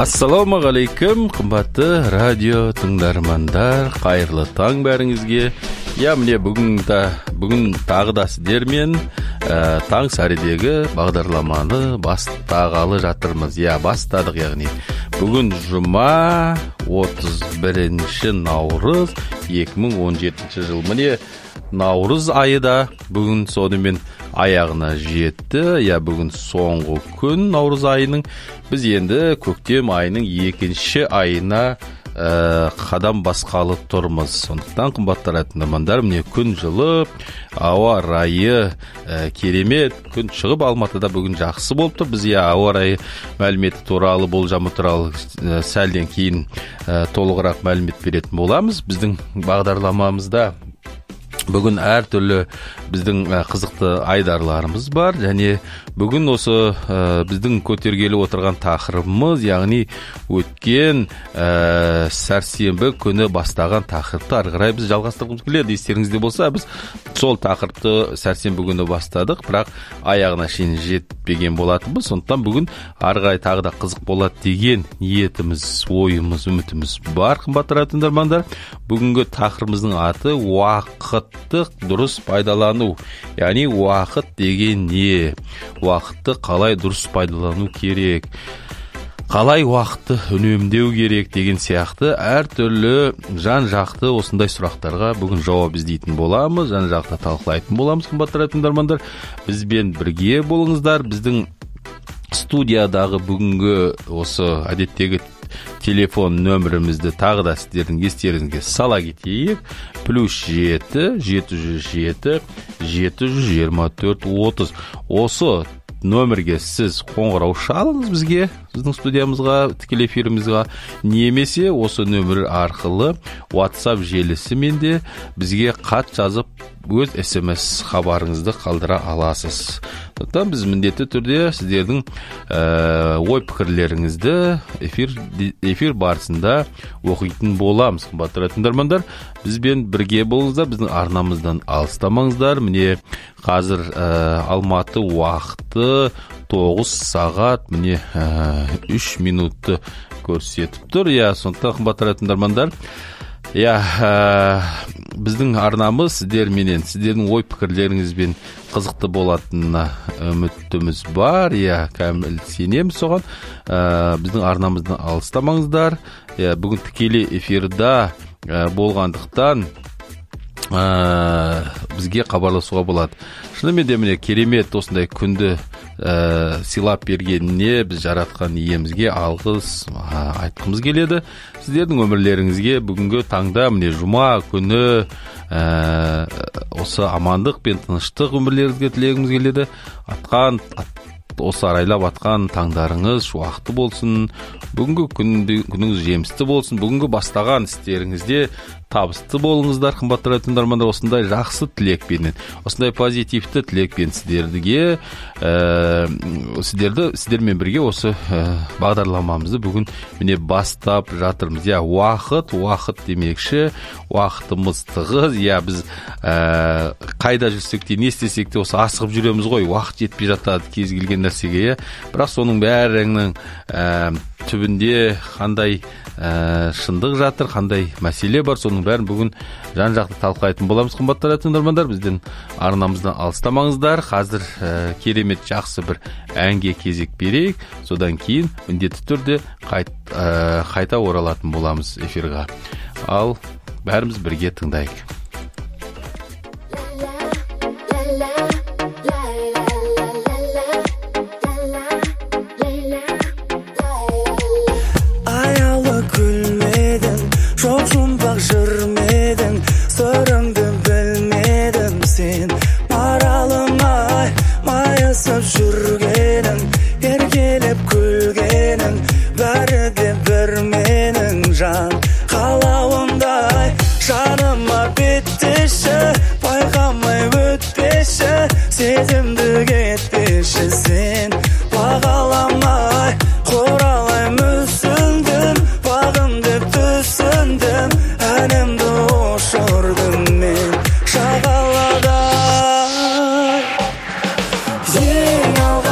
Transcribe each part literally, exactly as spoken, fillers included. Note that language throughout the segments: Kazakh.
Ассалаумағалейкум, қымбатты радио тыңдармандар, қайырлы таң бәріңізге. Я, міне бүгін, та, бүгін тағы да сіздермен ә, таң сәрідегі бағдарламаны бастағалы жатырмыз. Я, бастадық яғни. Бүгін жұма отыз бірінші наурыз екі мың он жетінші жыл. Міне наурыз айы да бүгін сонымен аяғына жетті. Я, бүгін соңғы күн наурыз айының. Біз енді көктем айының екінші айына ә, қадам басқалы тұрмыз. Сондықтан қымбатты тыңдармандар, міне күн жылы, ауа райы ә, керемет. Күн шығып, Алматыда бүгін жақсы болып тұр. Біз я ауа райы мәліметі туралы, болжамы туралы ә, сәлден кейін ә, толығырақ мәлімет беретін боламыз. Біздің бағдарламамызда бүгін әр түрлі біздің қызықты айдарларымыз бар, және бүгін осы ә, біздің көтергелі отырған тақырыбымыз, яғни өткен ә, сәрсенбі күні бастаған тақырыпты ары қарай біз жалғастырғымыз келеді. Естеріңізде болса, біз сол тақырыпты сәрсенбі күні бастадық, бірақ аяғына шейін жетпеген болатынбыз. Сондықтан бүгін ары қарай тағы да қызық болады деген ниетіміз, ойымыз, үмітіміз бар. Қымбатты тыңдармандар, бүгінгі тақырыбымыздың аты уақытты дұрыс пайдалану. Яғни уақыт деген не? Уақытты қалай дұрыс пайдалану керек? Қалай уақытты үнемдеу керек деген сияқты әр түрлі жан-жақты осындай сұрақтарға бүгін жауап іздейтін боламыз, жан-жақты талқылайтын боламыз. Қымбатты тыңдармандар, бізбен бірге болыңыздар. Біздің студиядағы бүгінгі осы әдеттегі телефон нөмірімізді тағы да сіздердің естеріңізге сала кетейік. Плюс жеті жеті жүз жеті жеті жүз жиырма төрт отыз. Осы нөмірге сіз қоңырау шалыңыз бізге, біздің студиямызға, тікелей эфирімізге, немесе осы нөмір арқылы WhatsApp желісімен де бізге хат жазып өз эс эм эс хабарыңызды қалдыра аласыз. Сондықтан біз міндетті түрде сіздердің ә, ой пікірлеріңізді эфир, эфир барысында оқитын боламыз. Қымбатты тыңдармандар, бізбен бірге болыңыздар, біздің арнамыздан алыстамаңыздар. Міне қазір ә, Алматы уақыты тоғыз сағат, міне ә, үш минутты көрсетіп тұр. Я, сондықтан қымбатты тыңдармандар, Я, ә, біздің арнамыз сіздерменен, сіздердің ой пікірлеріңізбен қызықты болатынына үмітіміз бар. Я, кәміл сенеміз соған. Ә, біздің арнамыздан алыстамаңыздар. Я, бүгін тікелей эфирда ә, болғандықтан ә, бізге хабарласуға болады. Шынымен де міне керемет осындай күнді ә, сыйлап бергеніне біз жаратқан иемізге алғыс ә, айтқымыз келеді. Сіздердің өмірлеріңізге бүгінгі таңда міне жұма күні ә, осы амандық пен тыныштық өмірлеріңізге тілегіміз келеді. Атқан осы арайлап атқан таңдарыңыз шуақты болсын, бүгінгі күніңіз жемісті болсын, бүгінгі бастаған істеріңізде табысты болыңыздар. Қымбатты тыңдармандар, осындай жақсы тілекпен, осындай позитивті тілекпен сіздерге ә, сіздерді сіздермен бірге осы ә, бағдарламамызды бүгін міне бастап жатырмыз. Я, уақыт, уақыт демекші, уақытымыз тығыз. Я, біз ә, қайда жүрсек те, не істесек те осы асығып жүреміз ғой, уақыт жетпей жатады кез келген нәрсеге. Бірақ соның бәрінің ә, түбінде қандай ә, шындық жатыр, қандай мәселе бар, соның бәрін бүгін жан-жақты талқылайтын боламыз. Қымбатты тыңдармандар, бізден арнамыздан алыстамаңыздар. Қазір ә, керемет жақсы бір әнге кезек берейік, содан кейін міндетті түрде қайт, ә, қайта оралатын боламыз эфирға. Ал бәріміз бірге тыңдайық. Жүрмедің, сырыңды білмедім, сен маралым ай, майысып жүргенің, еркелеп күлгенің, бәрі де бір менің жан қалауымдай, жаныма беттеші, байқамай өтпеші, сезімді кетпеші, сен бағаламай, қоралай мүсіндім, бағым деп түсіндім, әнімді ұшырдым мен шағаладай. Ең алға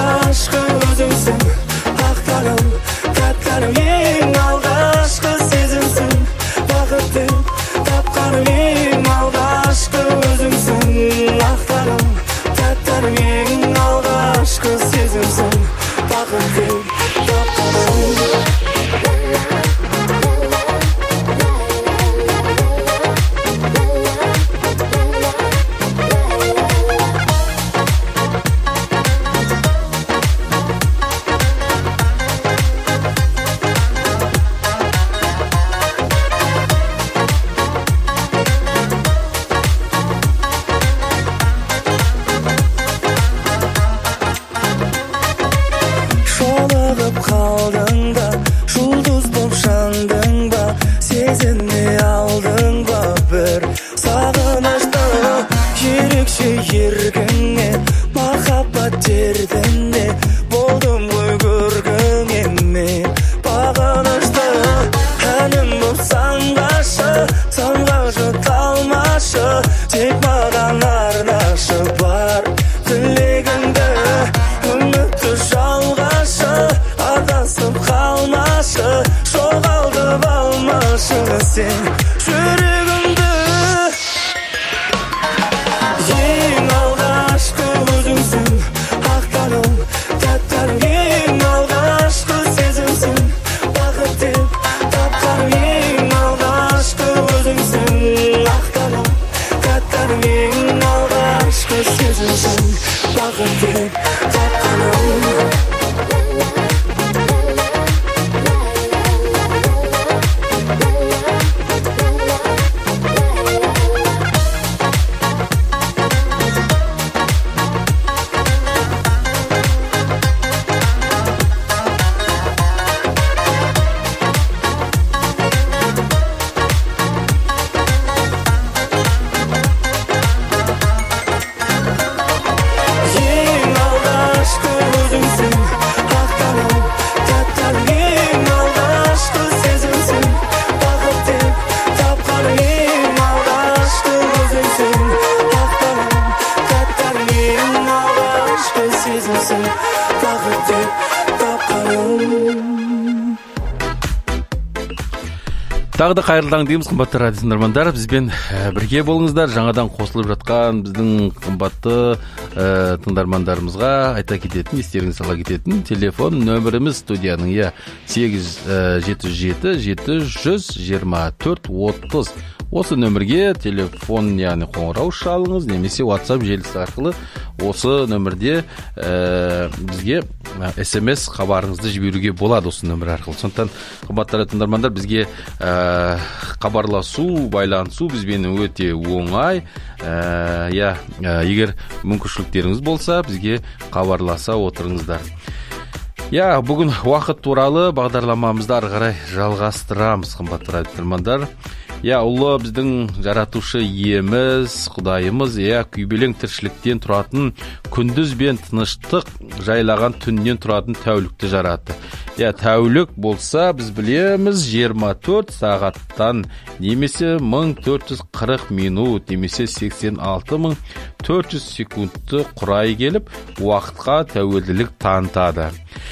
бердің де болдым ғой көргеніңмен бағынышты әнім боп самғашы самғашы талмашы тек маған арнашы бар тілегіңді үмітті жалғашы адасып қалмашы жоғалтып алмашы сен жүрегімді ең алғашқы өзіңсің ақтарым тәттім ең алғашқы сезімсің бақыт деп тапқаным ең алғашқы өзіңсің ақтарым тәттім ең алғашқы сезімсің бақыт деп тапқаным Тағы да қайырлы таң дейміз, қымбатты радио тыңдармандар. Бізбен бірге болыңыздар. Жаңадан қосылып жатқан біздің қымбатты ә, тыңдармандарымызға айта кететін, естеріңізге сала кететін телефон нөміріміз студияның иә сегіз жеті жүз жеті жеті жүз жиырма төрт отыз. Осы нөмірге телефон, яғни қоңырау шалыңыз, немесе WhatsApp желісі арқылы осы нөмірде ә, бізге смс хабарыңызды жіберуге болады осы нөмір арқылы. Сондықтан қымбатты тыңдармандар, бізге ә, хабарласу, байланысу бізбен өте оңай. Ә, я, ә, егер мүмкіншіліктеріңіз болса, бізге хабарласа отырыңыздар. Я, бүгін уақыт туралы бағдарламамызды ары қарай жалғастырамыз, қымбатты радио тыңдармандар. Я, ұлы біздің жаратушы иеміз, Құдайымыз, я, күйбелең тіршіліктен тұратын, күндіз бен тыныштық жайлаған түннен тұратын тәулікті жаратты. Я, тәулік болса, біз білеміз жиырма төрт сағаттан, немесе мың төрт жүз қырық минут, немесе сексен алты мың төрт жүз секундты құрай келіп, уақытқа тәуелділік танытады.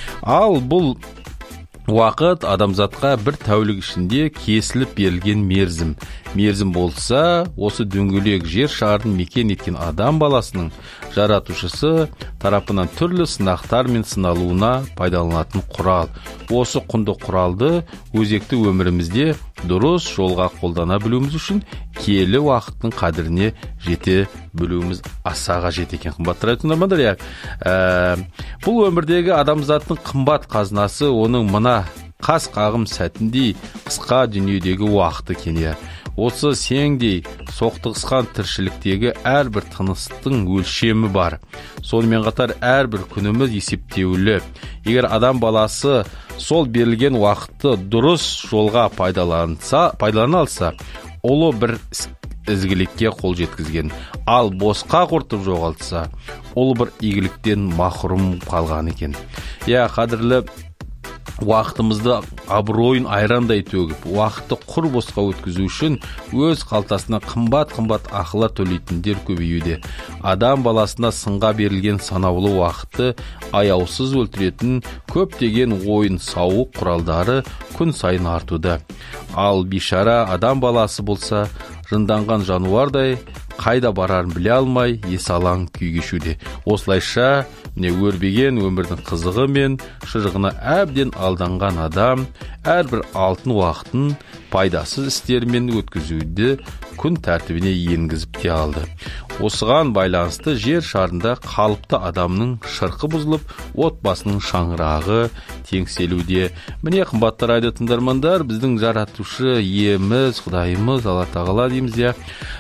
Ал бұл уақыт адамзатқа бір тәулік ішінде кесіліп берілген мерзім. Мерзім болса, осы дөңгелек жер шарын мекен еткен адам баласының жаратушысы тарапынан түрлі сынақтар мен сыналуына пайдаланатын құрал. Осы құнды құралды өзекті өмірімізде дұрыс жолға қолдана білуіміз үшін киелі уақыттың қадіріне жете білуіміз аса қажет екен. Қымбатты радио тыңдармандар, ә, бұл өмірдегі адамзаттың қымбат қазынасы оның мына қас қағым сәтіндей қысқа дүниедегі уақыты екен. Осы сеңдей соқтығысқан тіршіліктегі әрбір тыныстың өлшемі бар. Сонымен қатар әрбір күніміз есептеулі. Егер адам баласы сол берілген уақытты дұрыс жолға пайдаланса, пайдалана алса, ұлы бір ізгілікке қол жеткізген. Ал босқа құртып жоғалтса, ұлы бір игіліктен махрұм қалған екен. Я, қадірлі уақытымызды абыройын айрандай төгіп, уақытты құр босқа өткізу үшін өз қалтасына қымбат-қымбат ақылар төлейтіндер көбеюде. Адам баласына сынға берілген санаулы уақытты аяусыз өлтіретін көптеген ойын сауық құралдары күн сайын артуда. Ал бишара адам баласы болса, жынданған жануардай қайда барарын біле алмай, есалаң күй кешуде. Осылайша, не өрбеген өмірдің қызығы мен шыжығына әбден алданған адам әрбір алтын уақытын пайдасыз істермен өткізуді күн тәртібіне енгізіп те алды. Осыған байланысты жер шарында қалыпты адамның шырқы бұзылып, отбасының шаңырағы теңселуде. Міне, қымбатты радио тыңдармандар, біздің жаратушы иеміз, Құдайымыз, Алла тағала дейміз, я,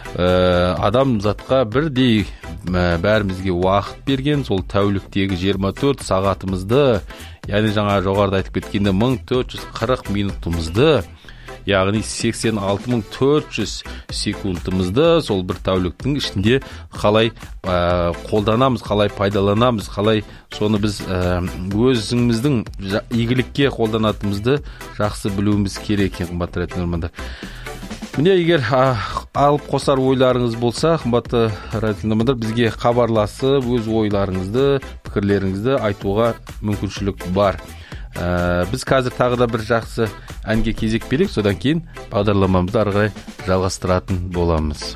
ә, адамзатқа бірдей бәрімізге уақыт берген, сол тәуліктегі жиырма төрт сағатымызды, яғни жаңа жоғарыда айтып кеткенде мың төрт жүз қырық минутымызды, яғни сексен алты мың төрт жүз секундымызды сол бір тәуліктің ішінде қалай ә, қолданамыз, қалай пайдаланамыз, қалай соны біз ә, өзіміздің игілікке қолданатынымызды жақсы білуіміз керек екен, қымбатты радио тыңдармандар. Міне, егер а, алып қосар ойларыңыз болса, қымбатты радио тыңдармандар, бізге хабарласып, өз ойларыңызды, пікірлеріңізді айтуға мүмкіншілік бар. Ә, біз қазір тағы да бір жақсы әнге кезек берейік, содан кейін бағдарламамызды ары қарай жалғастыратын боламыз.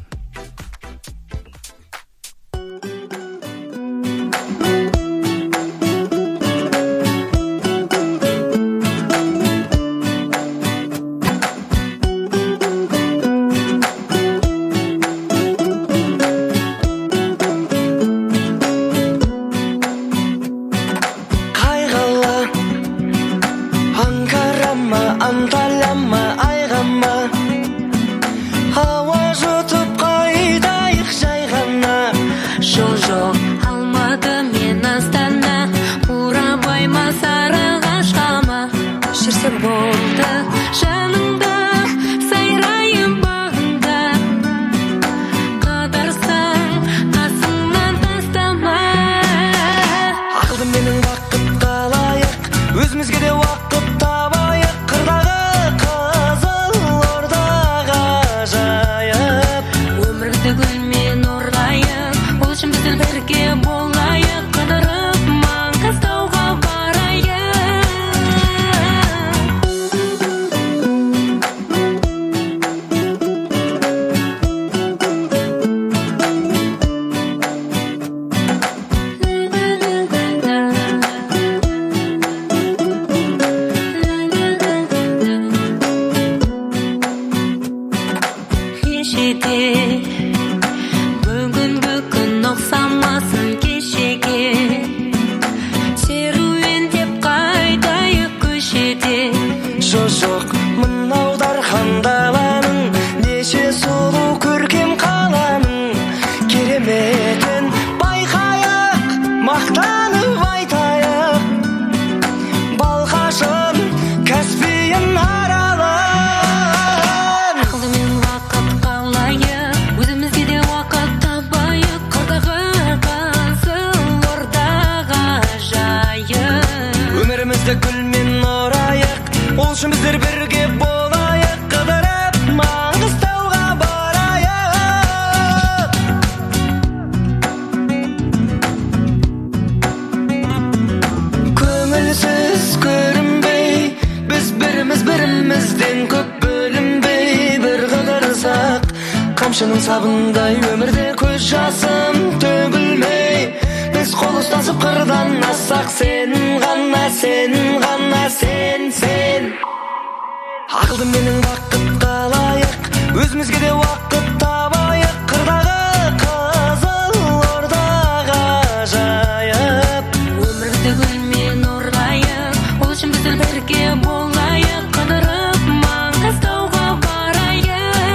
Қамшының сабындай өмірде көз жасым төгілмей, біз қол ұстасып қырдан ассақ, сен ғана, сен ғана, сен, сен. Ақылды менің бақытқа лайық, өзімізге де уақыт табайық, қырдағы қызыл ордаға жайып. Өмірді гүлмен ұрлайық, ол үшін біздер бірге болайық, қыдырып Маңғыстауға барайық.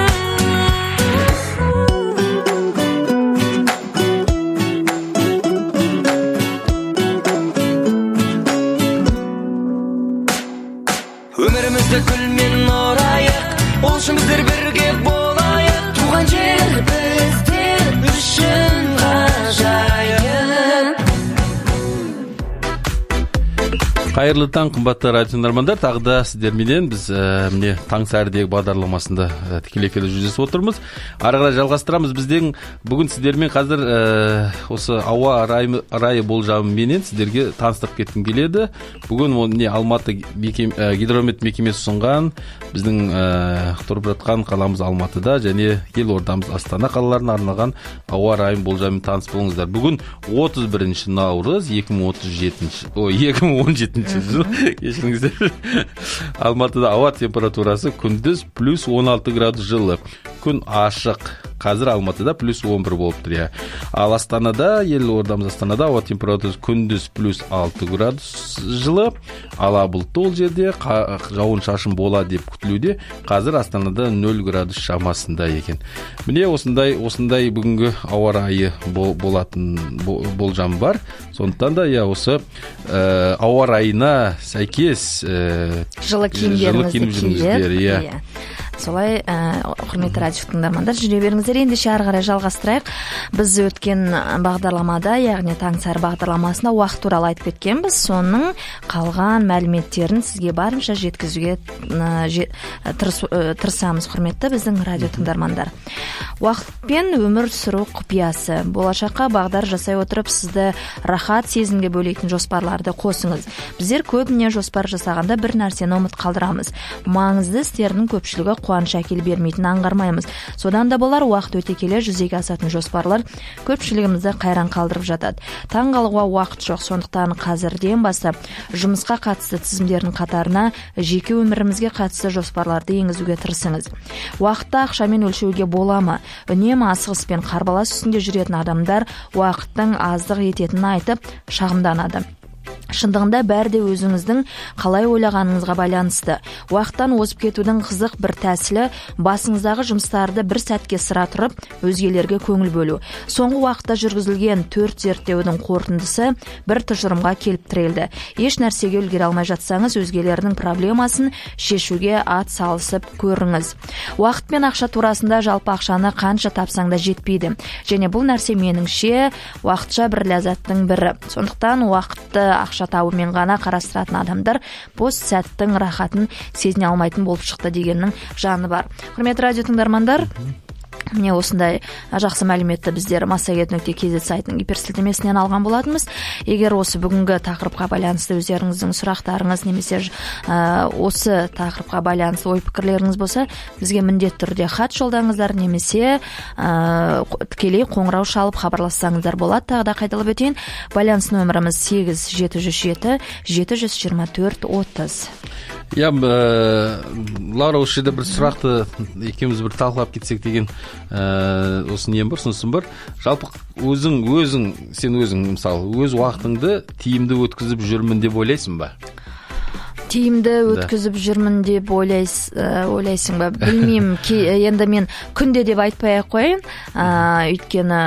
Өмірімізді гүлмен орайық, ол үшін біздер бірге болайық, туған жер біздер үшін ғажайып. Қайырлы таң, қымбатты радио тыңдармандар, тағы да сіздерменен біз ә, міне таң сәрідегі бағдарламасында ә, тікелей эфирде жүздесіп отырмыз. Ары қарай жалғастырамыз. Біздің бүгін сіздермен қазір ә, осы ауа райы, райы болжамыменен сіздерге таныстырып кеткім келеді. Бүгін ол не Алматы мекем, ә, гидромет мекемесі ұсынған біздің ә, тұрып жатқан қаламыз Алматыда және елордамыз Астана қалаларына арналған ауа райы болжамымен таныс болыңыздар. Бүгін отыз бірінші наурыз екі мың отыз жетінші, ой, екі мың он жетінші жыл, кешіріңіздер. Алматыда ауа температурасы күндіз плюс он алты градус жылы. Күн ашық, қазір Алматыда плюс он бір болып тұр, иә. Ал Астанада, елордамыз Астанада ауа температурасы күндіз плюс алты градус жылы, ала бұлтты ол жерде, жауын шашын болады деп күтілуде. Қазір Астанада нөл градус шамасында екен. Міне осындай осындай бүгінгі ауа райы болатын болжам бар. Сондықтан да я осы ә, ауа райына сәйкес ә, жылы киімдеріңізді киіп, иә. Солай, құрметті радио тыңдармандар, жүре беріңіздер. Ендеше ары қарай жалғастырайық. Біз өткен бағдарламада, яғни таң сары бағдарламасында уақыт туралы айтып кеткенбіз. Соның қалған мәліметтерін сізге барынша жеткізуге тырысамыз, құрметті біздің радио тыңдармандар. Уақытпен өмір сүру құпиясы. Болашаққа бағдар жасай отырып, сізді рахат сезімге бөлейтін жоспарларды қосыңыз. Біздер көбіне жоспар жасағанда бір нәрсені ұмыт қалдырамыз. Маңызды істердің көпшілігі қуаныш әкеліп бермейтінін аңғармаймыз. Содан да болар, уақыт өте келе жүзеге асатын жоспарлар көпшілігімізді қайран қалдырып жатады. Таң қалуға уақыт жоқ, сондықтан қазірден бастап жұмысқа қатысты тізімдердің қатарына жеке өмірімізге қатысты жоспарларды енгізуге тырысыңыз. Уақытты ақшамен өлшеуге бола ма? Үнемі асығыспен қарбалас үстінде жүретін адамдар уақыттың аздық ететінін айтып шағымданады. Шындығында бәрі де өзіңіздің қалай ойлағаныңызға байланысты. Уақыттан озып кетудің қызық бір тәсілі басыңыздағы жұмыстарды бір сәтке сыра тұрып, өзгелерге көңіл бөлу. Соңғы уақытта жүргізілген төрт зерттеудің қорытындысы бір тұжырымға келіп тірелді. Еш нәрсеге үлгере алмай жатсаңыз, өзгелердің проблемасын шешуге ат салысып көріңіз. Уақыт пен ақша турасында жалпы ақшаны қанша тапсаң да жетпейді. Және бұл нәрсе меніңше уақытша бір ләззаттың бірі. Сондықтан уақытты ақша табумен ғана қарастыратын адамдар бос сәттің рахатын сезіне алмайтын болып шықты дегеннің жаны бар. Құрметті радио тыңдармандар, міне осындай жақсы мәліметті біздер массагет нүкте кз сайтының гиперсілтемесінен алған болатынбыз. Егер осы бүгінгі тақырыпқа байланысты өздеріңіздің сұрақтарыңыз немесе ә, осы тақырыпқа байланысты ой пікірлеріңіз болса, бізге міндетті түрде хат жолдаңыздар немесе ә, тікелей қоңырау шалып хабарлассаңыздар болады. Тағы да қайталап өтейін, байланыс нөміріміз сегіз жеті жүз жеті жеті жүз жиырма төрт отыз. Я, Лаура, осы жерде бір сұрақты екеуміз бір талқылап кетсек деген ә, осы нем бар, сонысын бар. Жалпы өзің, өзің, сен өзің, мысалы, өз уақытыңды тиімді өткізіп жүрмін деп ойлайсың ба? Тиімді өткізіп жүрмін деп ойлайсың ба? Білмеймін, енді мен күнде деп айтпай қойын, өйткені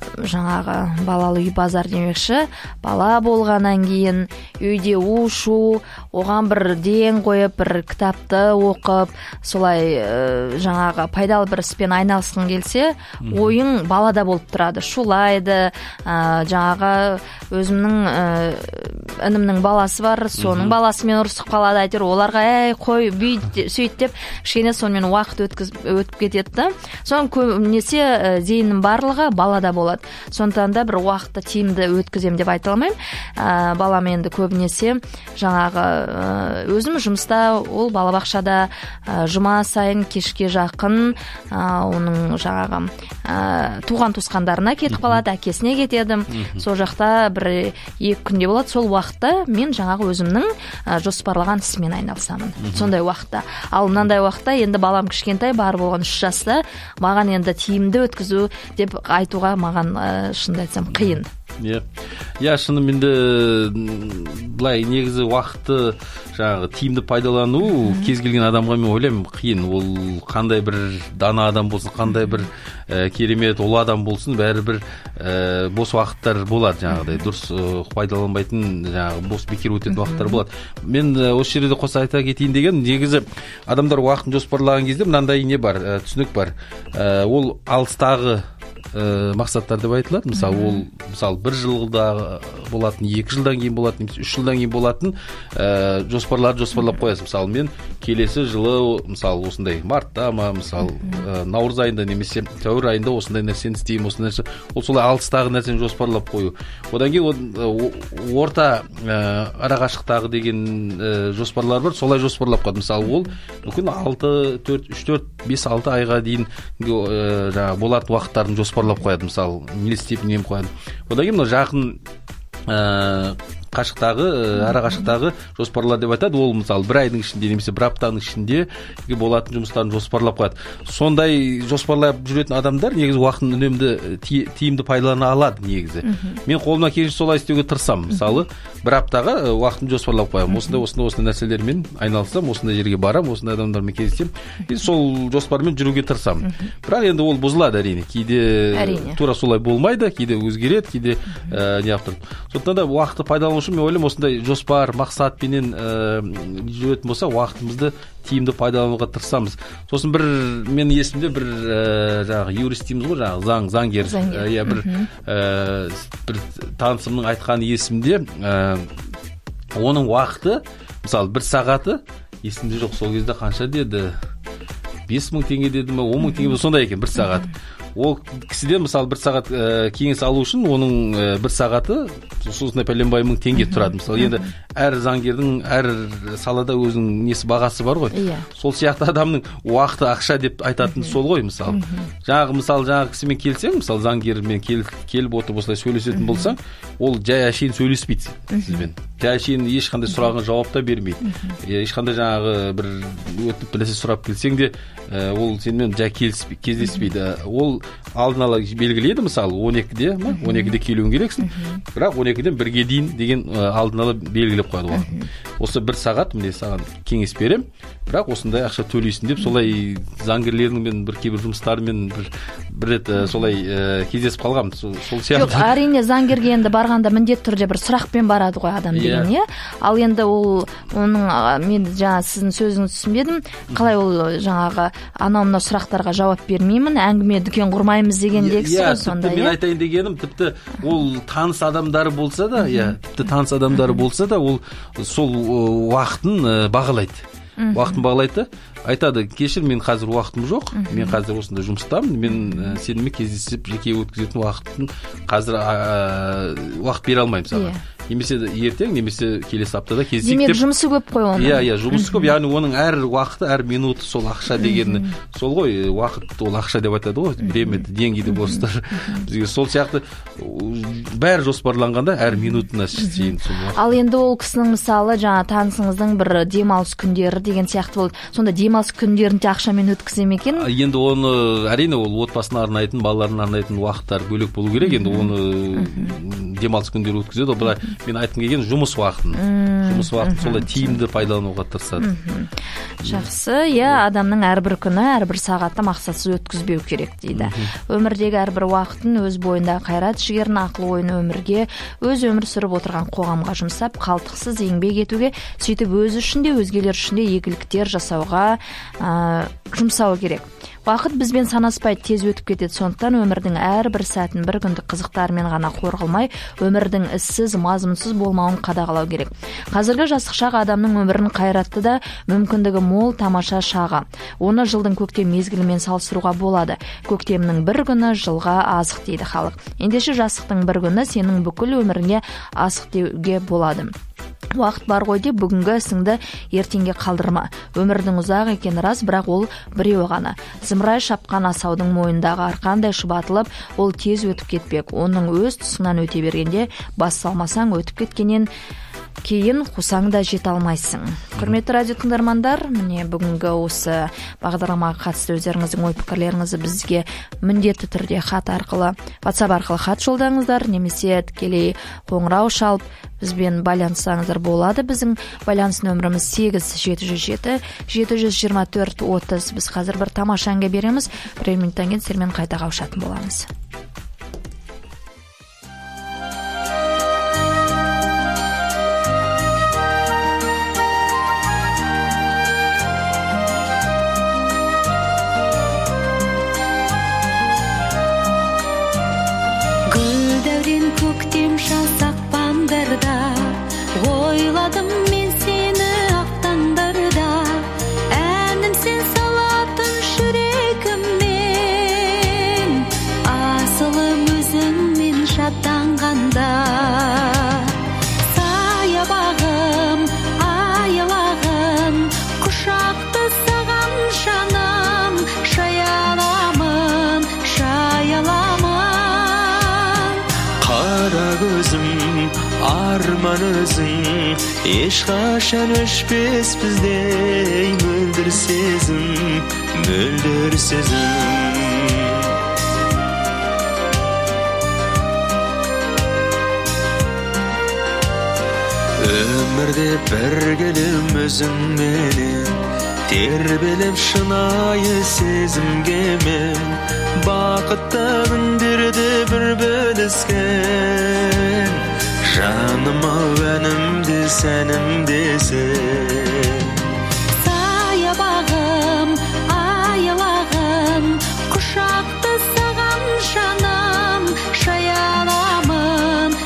жаңағы балалы үй базар демекші, бала болғаннан кейін үйде у-шу, оған бір ден қойып, бір кітапты оқып, солай жаңағы пайдалы бір іспен айналысқың келсе, ойың балада болып тұрады, шулайды. Жаңағы өзімнің інімнің баласы бар, соның баласымен ұрысып қалады, әйтеуір оларға әй қой бүйт сөйт деп кішкене сонымен уақыт өтіп кетеді. Соның көбінесе зейіннің барлығы балада болады. Сондықтан да бір уақытты тиімді өткізем деп айта алмаймын. Ә, балам енді көбінесе жаңағы өзім жұмыста, ол балабақшада ә, жұма сайын кешке жақын ә, оның жаңағы ә, туған туысқандарына кетіп қалады, әкесіне кетеді. Сол жақта бір екі күнде болады. Сол уақытта мен жаңағы өзімнің ә, жоспарлаған ісімен айналысамын. Сондай уақытта. Ал мынандай уақытта енді балам кішкентай, бар болған үш жаста, маған енді тиімді өткізу деп айтуға маған шынды айтсам қиын. Иә, иә, шынымен де былай негізі уақытты жаңағы тиімді пайдалану кез келген адамға мен ойлаймын қиын. Ол қандай бір дана адам болсын, қандай бір ә, керемет ұлы адам болсын, бәрібір ә, бос уақыттар болады, жаңағыдай дұрыс ә, пайдаланбайтын, жаңағы бос бекер өтетін уақыттар болады. Мен ә, осы жерде қоса айта кетейін деген, негізі адамдар уақытын жоспарлаған кезде мынандай не бар, ә, түсінік бар. Ә, ол алыстағы ә, мақсаттар деп айтылады. Мысалы, ол мысалы бір жылда болатын, екі жылдан кейін болатын, немесе үш жылдан кейін болатын ә, жоспарларды жоспарлап қоясың. Мысалы, мен келесі жылы, мысалы, осындай мартта ма, мысалы, ә, наурыз айында немесе сәуір айында осындай нәрсені істеймін, осындай нәрсе. Ол солай алыстағы нәрсені жоспарлап қою. Одан кейін орта ә, арақашықтағы деген ә, жоспарлар бар, солай жоспарлап қойды. Мысалы, ол мүмкін алты, төрт, үш, төрт, бес, алты айға дейін ә, жаңа болатын уақыттарын жоспарлап қояды. Мысалы, не істеп нем қояды. Одан кейін жақын ә, қашықтағы ара қашықтағы жоспарлар деп айтады. Ол мысалы бір айдың ішінде немесе бір аптаның ішінде болатын жұмыстарын жоспарлап қояды. Сондай жоспарлап жүретін адамдар негізі уақытын үнемді тиімді пайдалана алады негізі. Мен қолымнан келгенше солай істеуге тырысамын. Мысалы бір аптаға уақытын жоспарлап қоямын. Осындай осындай осындай нәрселермен айналысам, осындай жерге барам, осындай адамдармен кездесем, сол жоспармен жүруге тырысамын. Бірақ енді ол бұзылады әрине. Кейде тура солай болмайды, кейде өзгереді, кейде неғып тұрады. Сондықтан да уақытты пайдалану үшін мен ойлаймын, осындай жоспар, мақсатпенен жүретін болса, уақытымызды тиімді пайдалануға тырысамыз. Сосын бір мен есімде бір жаңағы юрист дейміз ғой, жаңағы заң заңгер, иә бір бір танысымның айтқан есімде, оның уақыты, мысалы бір сағаты есімде жоқ, сол кезде қанша деді, бес мың теңге деді ме, он мың теңге, сондай екен бір сағат. Ол кісіден мысалы бір сағат кеңес алу үшін оның бір сағаты сосын пәленбай мың теңге тұрады. Мысалы енді әр заңгердің әр салада өзінің несі бағасы бар ғой. Сол сияқты адамның уақыты ақша деп айтатын сол ғой мысалы. Жаңағы мысалы жаңағы кісімен келсең, мысалы заңгермен келіп отырып осылай сөйлесетін болсаң, ол жай әшейін сөйлеспейді сізбен. Жай әшейін ешқандай сұрағын жауап та бермейді. Ешқандай жаңағы бір өтіп нәрсе сұрап келсең де ол сенімен жай кездеспейді. Ол алдын ала белгілейді, мысалы он екіде ма, он екіде келуің керексің, бірақ он екіден бірге дейін деген алдын ала белгілеп қойды уақыт. Осы бір сағат міне саған кеңес берем, бірақ осындай ақша төлейсің деп, солай заңгерлердің мен бір кейбір жұмыстарымен бір бір рет солай кездесіп қалғам. Сол сияқты. Жоқ, әрине заңгерге енді барғанда міндетті түрде бір сұрақпен барады ғой адам деген, иә. Ал енді ол оның мен жаңа сіздің сөзіңізді түсінбедім. Қалай ол жаңағы анау мынау сұрақтарға жауап бермеймін, әңгіме дүкен құрмаймыз дегендегісі ғой сонда. Мен айтайын дегенім, тіпті ол таныс адамдары болса да, иә, тіпті таныс адамдары болса да, ол сол уақытын бағалайды. Уақытын бағалайды, айтады, кешір, мен қазір уақытым жоқ, мен қазір осында жұмыстамын, мен сенімен кездесіп жеке өткізетін уақытын қазір уақыт бере алмаймын саған. Немесе ертең, немесе келесі аптада кездесейік деп. Демек жұмысы көп қой оның. Иә, иә, жұмысы көп. Яғни оның әр уақыты, әр минуты сол ақша дегені. Сол ғой, уақыт ол ақша деп айтады ғой. Время, деньги деп орыстар. Бізге сол сияқты бәрі жоспарланғанда әр минутына шейін сол уақыт. Ал енді ол кісінің мысалы жаңа танысыңыздың бір демалыс күндері деген сияқты болды. Сонда демалыс күндерінде ақшамен өткізе ме екен? Енді оны әрине ол отбасына арнайтын, балаларына арнайтын уақыттар бөлек болу керек. Енді оны демалыс күндері өткізеді, бірақ мен айтқым келген жұмыс уақытын. Жұмыс уақытын солай тиімді пайдалануға тырысады. Жақсы, иә, адамның әрбір күні, әрбір сағатты мақсатсыз өткізбеу керек дейді. Өмірдегі әрбір уақытын өз бойындағы қайрат жігерін, ақыл ойын өмірге, өз өмір сүріп отырған қоғамға жұмсап, қалтықсыз еңбек етуге, сөйтіп өзі үшін де, өзгелер үшін де игіліктер жасауға жұмсау керек. Уақыт бізбен санаспайды, тез өтіп кетеді. Сондықтан өмірдің әрбір сәтін бір күндік қызықтармен ғана қорғалмай, өмірдің іссіз, мазмұнсыз болмауын қадағалау керек. Қазіргі жастық шағы адамның өмірін қайратты да, мүмкіндігі мол, тамаша шағы. Оны жылдың көктем мезгілімен салыстыруға болады. Көктемнің бір күні жылға азық дейді халық. Ендеше жастықтың бір күні сенің бүкіл өміріңе азық деуге болады. Уақыт бар ғой деп бүгінгі ісіңді ертеңге қалдырма. Өмірдің ұзақ екені рас, бірақ ол біреу ғана. Зымырай шапқан асаудың мойнындағы арқандай шұбатылып, ол тез өтіп кетпек. Оның өз тұсынан өте бергенде бас салмасаң, өтіп кеткеннен кейін қусаң да жете алмайсың. Құрметті радио тыңдармандар, міне бүгінгі осы бағдарламаға қатысты өздеріңіздің ой пікірлеріңізді бізге міндетті түрде хат арқылы, WhatsApp арқылы хат жолдаңыздар, немесе тікелей қоңырау шалып бізбен байланыссаңыздар болады. Біздің байланыс нөміріміз сегіз жеті жүз жеті жеті жүз жиырма төрт отыз. Біз қазір бір тамаша әнге береміз. Бірер минуттан кейін сіздермен қайта қауышатын боламыз. Көктем жаз ақпандарда ойладым мен сені ақтаңдарда, әнім сен салатын жүрегіммен, асылым өзіңмен шаттанғанда. Саябағым, аялағым, құшақты саған жаным, шаяламын, шаяламын. Қара көзім, арман өзің, ешқашан өшпес біздей мөлдір сезім, мөлдір сезім. Өмірде біргелім өзіңменен, тербеліп шынайы сезімге мен, бақытты күндерді бір бөліскен, жаным-ау әнімде сәнімде сен. Саябағым, аялағым, құшақты саған жаным, шаяламын,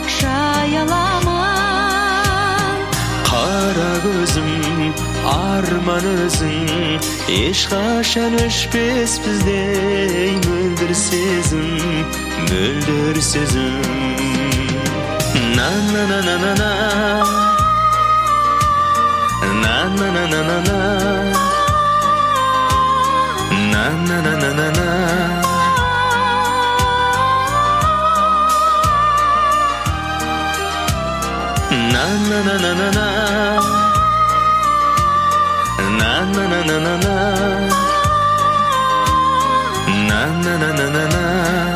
шаяламын. Қара көзім, арман өзің, ешқашан өшпес біздей мөлдір сезім, мөлдір сезім. На-на-на-на-на-на, на-на-на-на-на-на, на-на-на-на-на-на. На-на-на-на-на-на, на-на-на-на-на-на, на-на-на-на-на-на.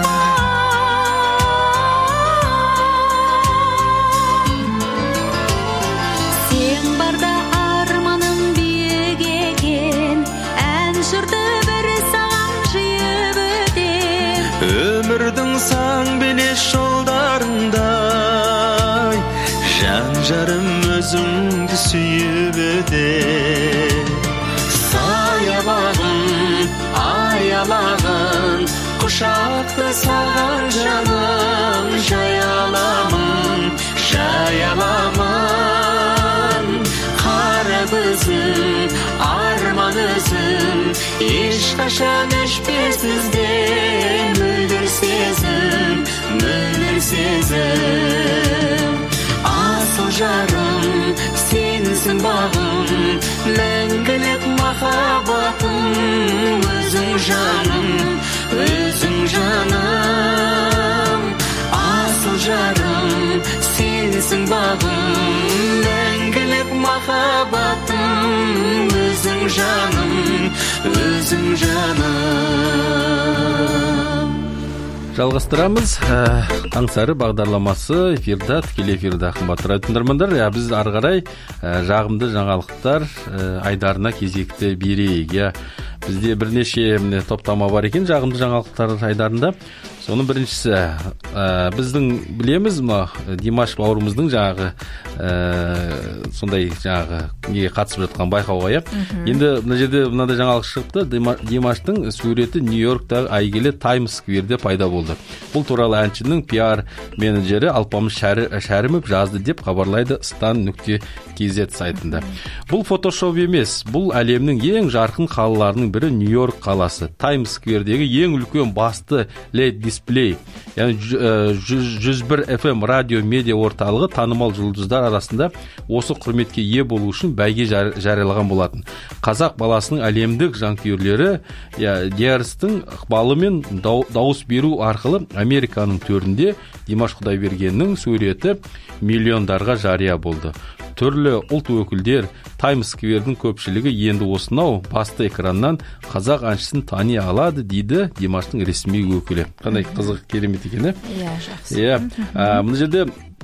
Сен барда арманым биік екен, ән жырды бір саған жиып өтем. Өмірдің сан белес жолдарындай, жан жарым өзіңді сүйіп өтем. Саябағым, аялағым, құшақты саған жаным, жаяламын, жаяламын. Қара көзім, арман өзім, ешқашан өшпес біздей мөлдір сезім, мөлдір сезім. Асыл жарым, сенсің бағым, мәңгілік махаббатым, өзің жаным, өзің жаным. Асыл жарым, сенсің бағым, мәңгілік махаббатым, өзің жаным, өзің жаным. Жалғастырамыз. Аңсары бағдарламасы эфирда, тікелей эфирда. Қымбатты радио тыңдармандар, біз ары қарай жағымды жаңалықтар айдарына кезекті берейік. Бізде бірнеше топтама бар екен жағымды жаңалықтар айдарында. Соның біріншісі, біздің білеміз ма, Димаш бауырымыздың жаңағы сондай жаңағы неге қатысып жатқан байқауға, иә. Енді мына жерде мынандай жаңалық шықты, Димаштың суреті Нью-Йорктағы әйгілі Таймс скверде пайда болды. Бұл туралы әншінің пиар менеджері Алпамыс Шәрімов жазды деп хабарлайды стан нүкте кз сайтында. Бұл фотошоп емес, бұл әлемнің ең жарқын қалаларының бірі Нью-Йорк қаласы. Таймс сквердегі ең үлкен басты лед дисплей, яғни жүз бір эф эм радио медиа орталығы танымал жұлдыздар арасында осы құрметке ие болу үшін бәйге жариялаған болатын. Қазақ баласының әлемдік жанкүйерлері Диарстың ықпалымен дауыс беру арқылы Американың төрінде Димаш Құдайбергеннің суреті миллиондарға жария болды. Түрлі ұлт өкілдер Таймс сквердің көпшілігі енді осынау басты экраннан қазақ әншісін тани алады, дейді Димаштың ресми өкілі. Қандай қызық, керемет екен, иә, жақсы. Иә, мына жерде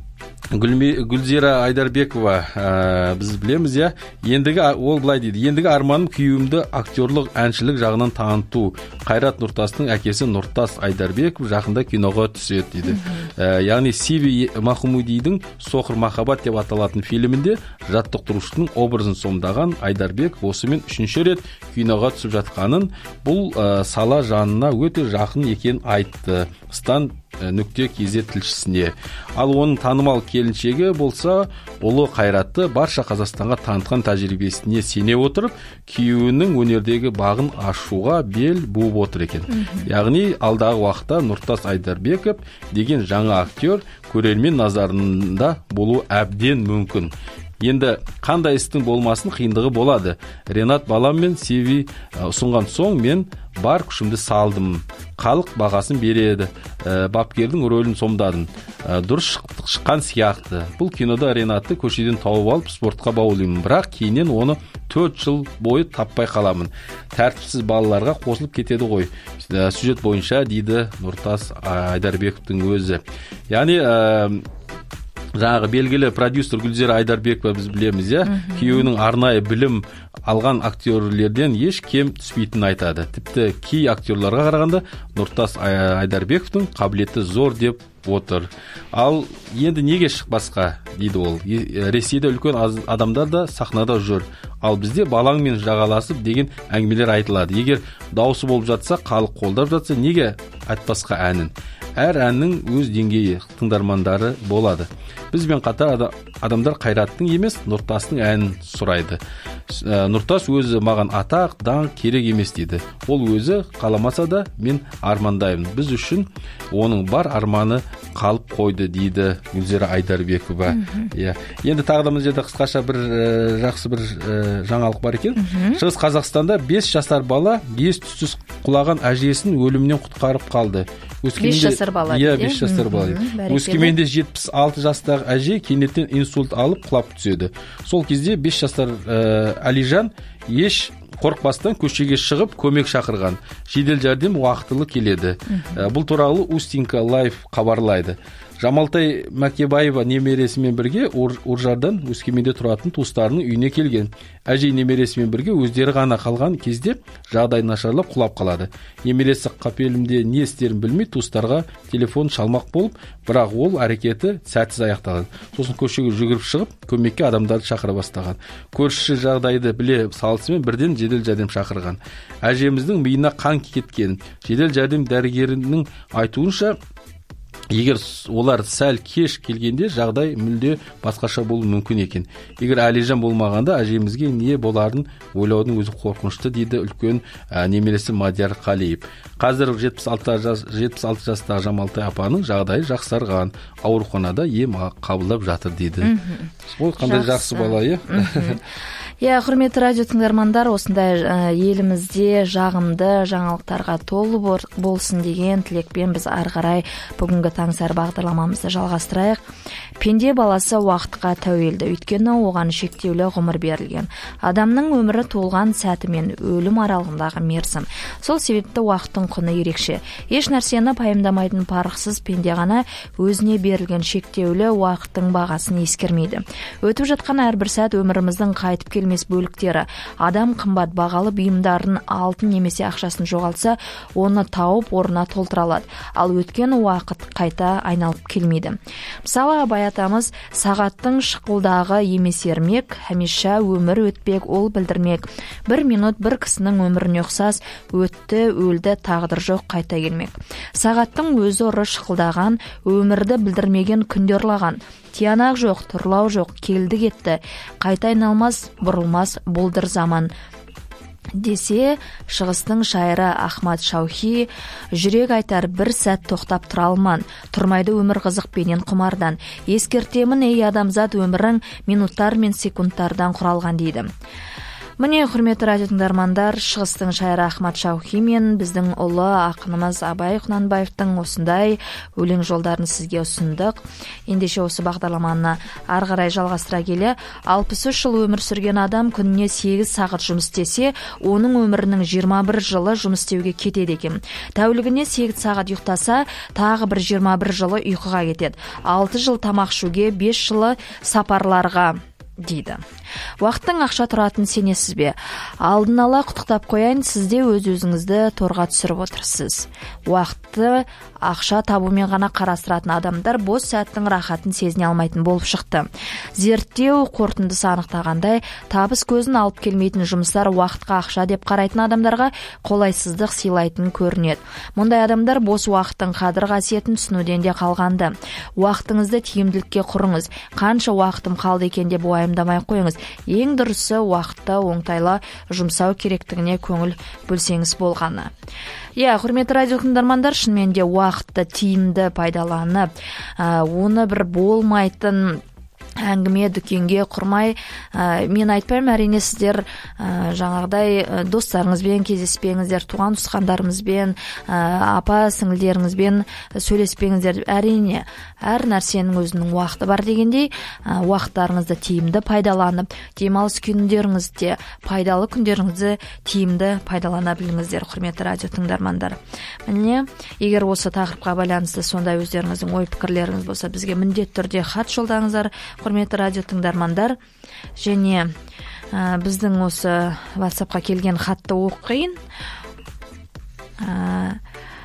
Гүлзира Айдарбекова, біз білеміз, иә, ендігі, ол былай дейді, ендігі арманым күйеуімді актерлық, әншілік жағынан таныту. Қайрат Нұртастың әкесі Нұртас Айдарбеков жақында киноға түседі, дейді. Яғни Сиви Махмудидің Соқыр махаббат деп аталатын фильмінде жаттықтырушының образын сомдаған Айдарбеков осымен үшінші рет киноға түсіп жатқанын, бұл сала жанына өте жақын екен айтты. Стан нүкте кз тілшісіне. Ал оның танымал келіншегі болса, ұлы Қайратты барша Қазақстанға танытқан тәжірибесіне сене отырып, күйеуінің өнердегі бағын ашуға бел буып отыр екен. Яғни алдағы уақытта Нұртас Айдарбеков деген жаңа актер көрермен назарында болу әбден мүмкін. Енді қандай істің болмасын қиындығы болады. Ренат балам мен Сиви ұсынған соң мен бар күшімді салдым. Халық бағасын береді. Ә, бапкердің рөлін сомдадым. Ә, дұрыс шыққан сияқты. Бұл кинода Ренатты көшеден тауып алып спортқа баулаймын. Бірақ кейіннен оны төрт жыл бойы таппай қаламын. Тәртіпсіз балаларға қосылып кетеді ғой. Ә, сюжет бойынша дейді Нұртас Айдарбековтың өзі. Яғни ә, жаңағы белгілі продюсер Гүлзира Айдарбекова біз білеміз, иә, күйеуінің арнайы білім алған актерлерден еш кем түспейтінін айтады. Тіпті кей актерларға қарағанда Нұртас Айдарбековтың қабілеті зор деп отыр. Ал енді неге шықпасқа дейді ол. Ресейде үлкен адамдар да сахнада жүр. Ал бізде балаңмен жағаласып деген әңгімелер айтылады. Егер дауысы болып жатса, халық қолдап жатса, неге айтпасқа әнін? Әр әннің өз деңгейі, тыңдармандары болады. Бізбен қатар адамдар Қайраттың емес, Нұртастың әнін сұрайды. Нұртас өзі маған атақ, даңқ керек емес дейді. Ол өзі қаламаса да мен армандаймын. Біз үшін оның бар арманы қалып қойды дейді Гүлзира Айдарбекова. Иә. Енді тағы да мына жерде қысқаша бір жақсы бір жаңалық бар екен. Шығыс Қазақстанда бес жасар бала ес-түссіз құлаған әжесін өлімнен құтқарып қалды. бес жасар бала. Иә, бес жасар бала. Өскеменде жетпіс алты жастағы әже кенеттен инсульт алып құлап түседі. Сол кезде бес жасар Әлижан еш қорықпастан көшеге шығып көмек шақырған. Жедел жәрдем уақытылы келеді. Бұл туралы Устинка Лайф хабарлайды. Жамалтай Макебаева немересімен бірге Уржардан Өскеменде тұратын туыстарының үйіне келген. Әжей немересімен бірге өздері ғана қалған кезде жағдай нашарлап құлап қалады. Немересі қапелімде не істерін білмей туыстарға телефон шалмақ болып, бірақ ол әрекеті сәтсіз аяқталады. Сосын көшеге жүгіріп шығып, көмекке адамдарды шақыра бастаған. Көрші жағдайды біле салысымен бірден жедел жәрдем шақырған. Әжеміздің миына қан кеткен. Жедел жәрдем дәрігерінің айтуынша, егер олар сәл кеш келгенде жағдай мүлде басқаша болуы мүмкін екен. Егер Әлижан болмағанда әжемізге не боларын ойлаудың өзі қорқынышты дейді үлкен ә, немересі Мадияр Қалиев. Қазір жетпіс алты жастағы Жамалтай апаның жағдайы жақсарған, ауруханада ем қабылдап жатыр дейді. Ол қандай жақсы бала, иә? Иә, құрметті радио тыңдармандар, осындай елімізде жағымды жаңалықтарға толы болсын деген тілекпен біз ары қарай бүгінгі таңсар бағдарламамызды жалғастырайық. Пенде баласы уақытқа тәуелді, өйткені оған шектеулі ғұмыр берілген. Адамның өмірі толған сәті мен өлім аралығындағы мерзім. Сол себепті уақыттың құны ерекше. Еш нәрсені пайымдамайтын парықсыз пенде ғана өзіне берілген шектеулі уақыттың бағасын ескермейді. Өтіп жатқан әрбір сәт өміріміздің қайтып келмес бөліктері. Адам қымбат бағалы бұйымдарын, алтын немесе ақшасын жоғалтса, оны тауып орнына толтыра алады. Ал өткен уақыт қайта айналып келмейді. Мысалы, Абай атамыз сағаттың шықылдағы емес ермек, хәмеша өмір өтпек, ол білдірмек. Бір минут бір кісінің өміріне ұқсас, өтті, өлді, тағдыр жоқ, қайта келмек. Сағаттың өзі ұры шықылдаған, өмірді білдірмеген күнде ұрлаған. Тиянақ жоқ, тұрлау жоқ, келді кетті, қайта айналмас, бұрылмас болдыр заман. Десе, шығыстың шайыры Ахмад Шаухи, жүрек айтар бір сәт тоқтап тұра алман, тұрмайды өмір қызық пенен құмардан. Ескертемін, ей адамзат, өмірің минуттар мен секундтардан құралған дейді. Міне, құрметті радио тыңдармандар, шығыстың шайыры Ахмад Шаухи мен біздің ұлы ақынымыз Абай Құнанбаевтың осындай өлең жолдарын сізге ұсындық. Ендеше осы бағдарламаны ары қарай жалғастыра келе, алпыс үш жыл өмір сүрген адам күніне сегіз сағат жұмыс істесе, оның өмірінің жиырма бір жылы жұмыс істеуге кетеді екен. Тәулігіне сегіз сағат ұйықтаса, тағы бір жиырма бір жылы ұйқыға кетеді. алты жыл тамақ ішуге, бес жылы сапарларға дейді. Уақыттың ақша тұратын сенесіз бе? Алдын ала құттықтап қояйын, сізде өз өзіңізді торға түсіріп отырсыз. Уақытты ақша табумен ғана қарастыратын адамдар бос сәттің рахатын сезіне алмайтын болып шықты. Зерттеу қорытындысы анықтағандай, табыс көзін алып келмейтін жұмыстар уақытқа ақша деп қарайтын адамдарға қолайсыздық сыйлайтын көрінеді. Мұндай адамдар бос уақыттың қадір қасиетін түсінуден де қалғанды. Уақытыңызды тиімділікке құрыңыз. Қанша уақытым қалды екен деп уайымдамай қойыңыз. Ең дұрысы уақытты оңтайлы жұмсау керектігіне көңіл бөлсеңіз болғаны. Иә, құрметті радио тыңдармандар, шынымен де уақытты тиімді пайдаланып, оны бір болмайтын әңгіме дүкенге құрмай, ә, мен айтпаймын, әрине сіздер ә, жаңағыдай ә, достарыңызбен кездеспеңіздер, туған туысқандарыңызбен, ә, апа сіңілдеріңізбен сөйлеспеңіздер. Әрине әр нәрсенің өзінің уақыты бар дегендей, ә, уақыттарыңызды тиімді пайдаланып, демалыс күндеріңізде пайдалы күндеріңізді тиімді пайдалана біліңіздер, құрметті радио тыңдармандар. Міне, егер осы тақырыпқа байланысты сондай өздеріңіздің ой пікірлеріңіз болса, бізге міндетті түрде хат жолдаңыздар, құрметті радио тыңдармандар. Және ә, біздің осы WhatsApp-қа келген хатты оқиын. Ә,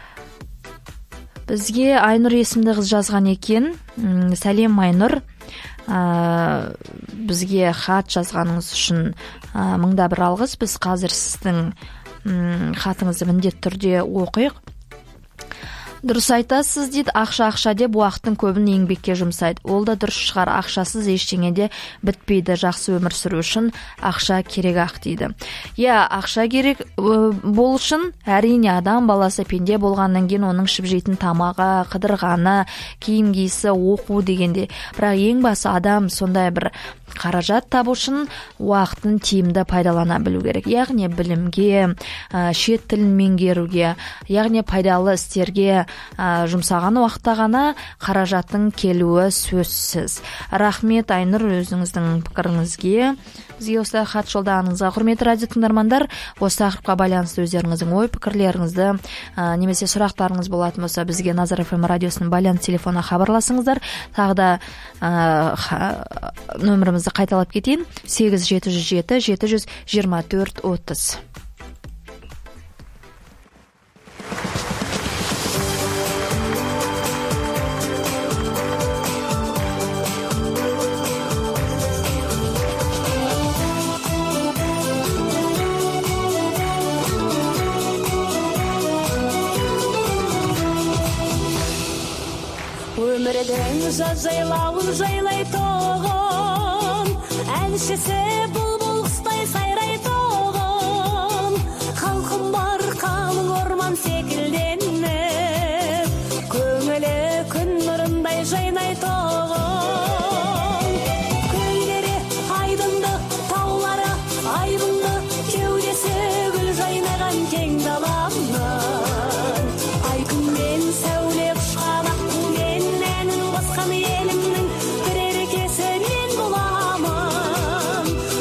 бізге Айнұр есімді қыз жазған екен. М, Сәлем Айнұр. Ә, бізге хат жазғаныңыз үшін ә, мыңда бір алғыс. Біз қазір сіздің м, хатыңызды міндетті түрде оқиық. Дұрыс айтасыз дейді, ақша ақша деп уақыттың көбін еңбекке жұмсайды. Ол да дұрыс шығар, ақшасыз ештеңеде бітпейді. Жақсы өмір сүру үшін ақша керек ақ дейді. Иә, ақша керек бол үшін әрине адам баласы пенде болғаннан кейін оның ішіп жейтін тамағы, қыдырғаны, киім киісі, оқу дегенде. Бірақ ең басы адам сондай бір қаражат табу үшін уақытын тиімді пайдалана білу керек. Яғни білімге, шет тілін меңгеруге, яғни пайдалы істерге жұмсаған уақытта ғана қаражаттың келуі сөзсіз. Рахмет Айнұр өзіңіздің пікіріңізге. Бізге осы хат жолдағаныңызға. Құрметті радио тыңдармандар, осы тақырыпқа байланысты өздеріңіздің ой пікірлеріңізді немесе сұрақтарыңыз болатын болса, бізге Назар эф эм радиосының байланыс телефонына хабарласыңыздар. Тағы да нөмірімізді қайталап кетейін: сегіз жеті жүз жеті жеті жүз жиырма төрт отыз. Өмірдің жайлауын жайлай тоғын, әншісі бұлбұл құстай сайрай тоғын. Халқым бар қалың орман секілденіп, көңілі күн нұрындай жайнай тоғын. Көйлері айдынды, таулары айбынды, кеудесі гүл жайнаған кең даламнан. Ай күнмен сәуле ұшқан аққумен елімнің бір еркесі мен боламын.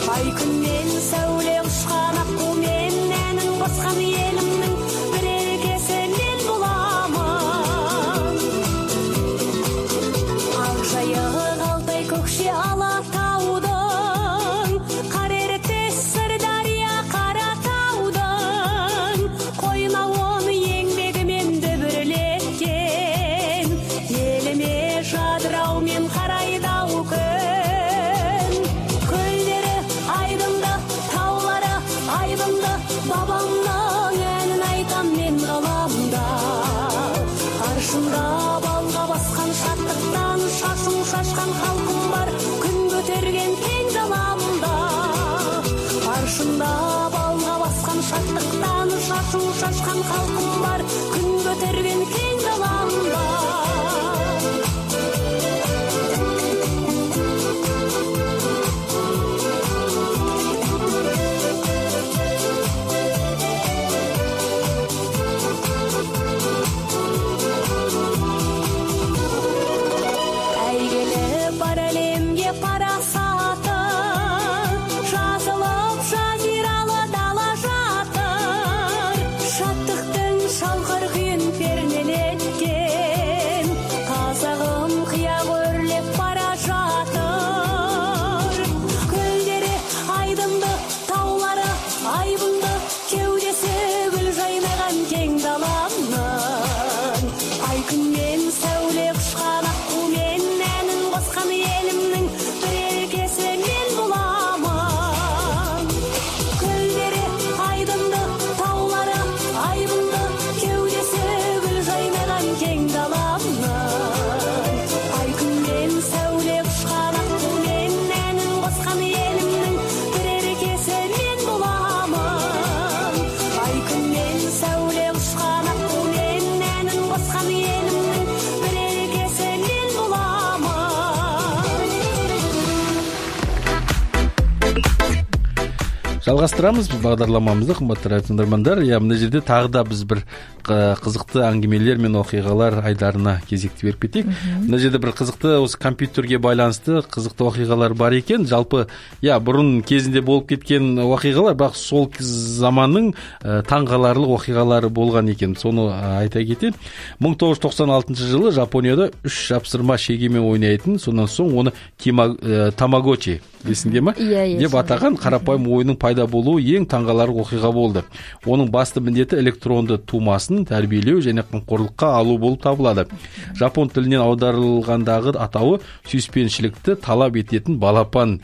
Жалғастырамыз біз бағдарламамызды, қымбатты радио тыңдармандар. Я мына жерде тағы да біз бір қызықты әңгімелер мен оқиғалар айдарына кезекті беріп кетейік. Мына жерде бір қызықты осы компьютерге байланысты қызықты оқиғалар бар екен. Жалпы, я бұрын кезінде болып кеткен оқиғалар, бірақ сол заманның таңғаларлық оқиғалары болған екен. Соны айта кетейін. мың тоғыз жүз тоқсан алтыншы жылы Жапонияда үш жапсырма шегемен ойнайтын, сонан соң оны тамагочи есіңде ма? деп атаған қарапайым ойынның пайда болуы ең таңғаларлық оқиға болды. Оның басты міндеті электронды тумасын тәрбиелеу және қамқорлыққа алу болып табылады. Жапон тілінен аударылғандағы атауы сүйіспеншілікті талап ететін балапан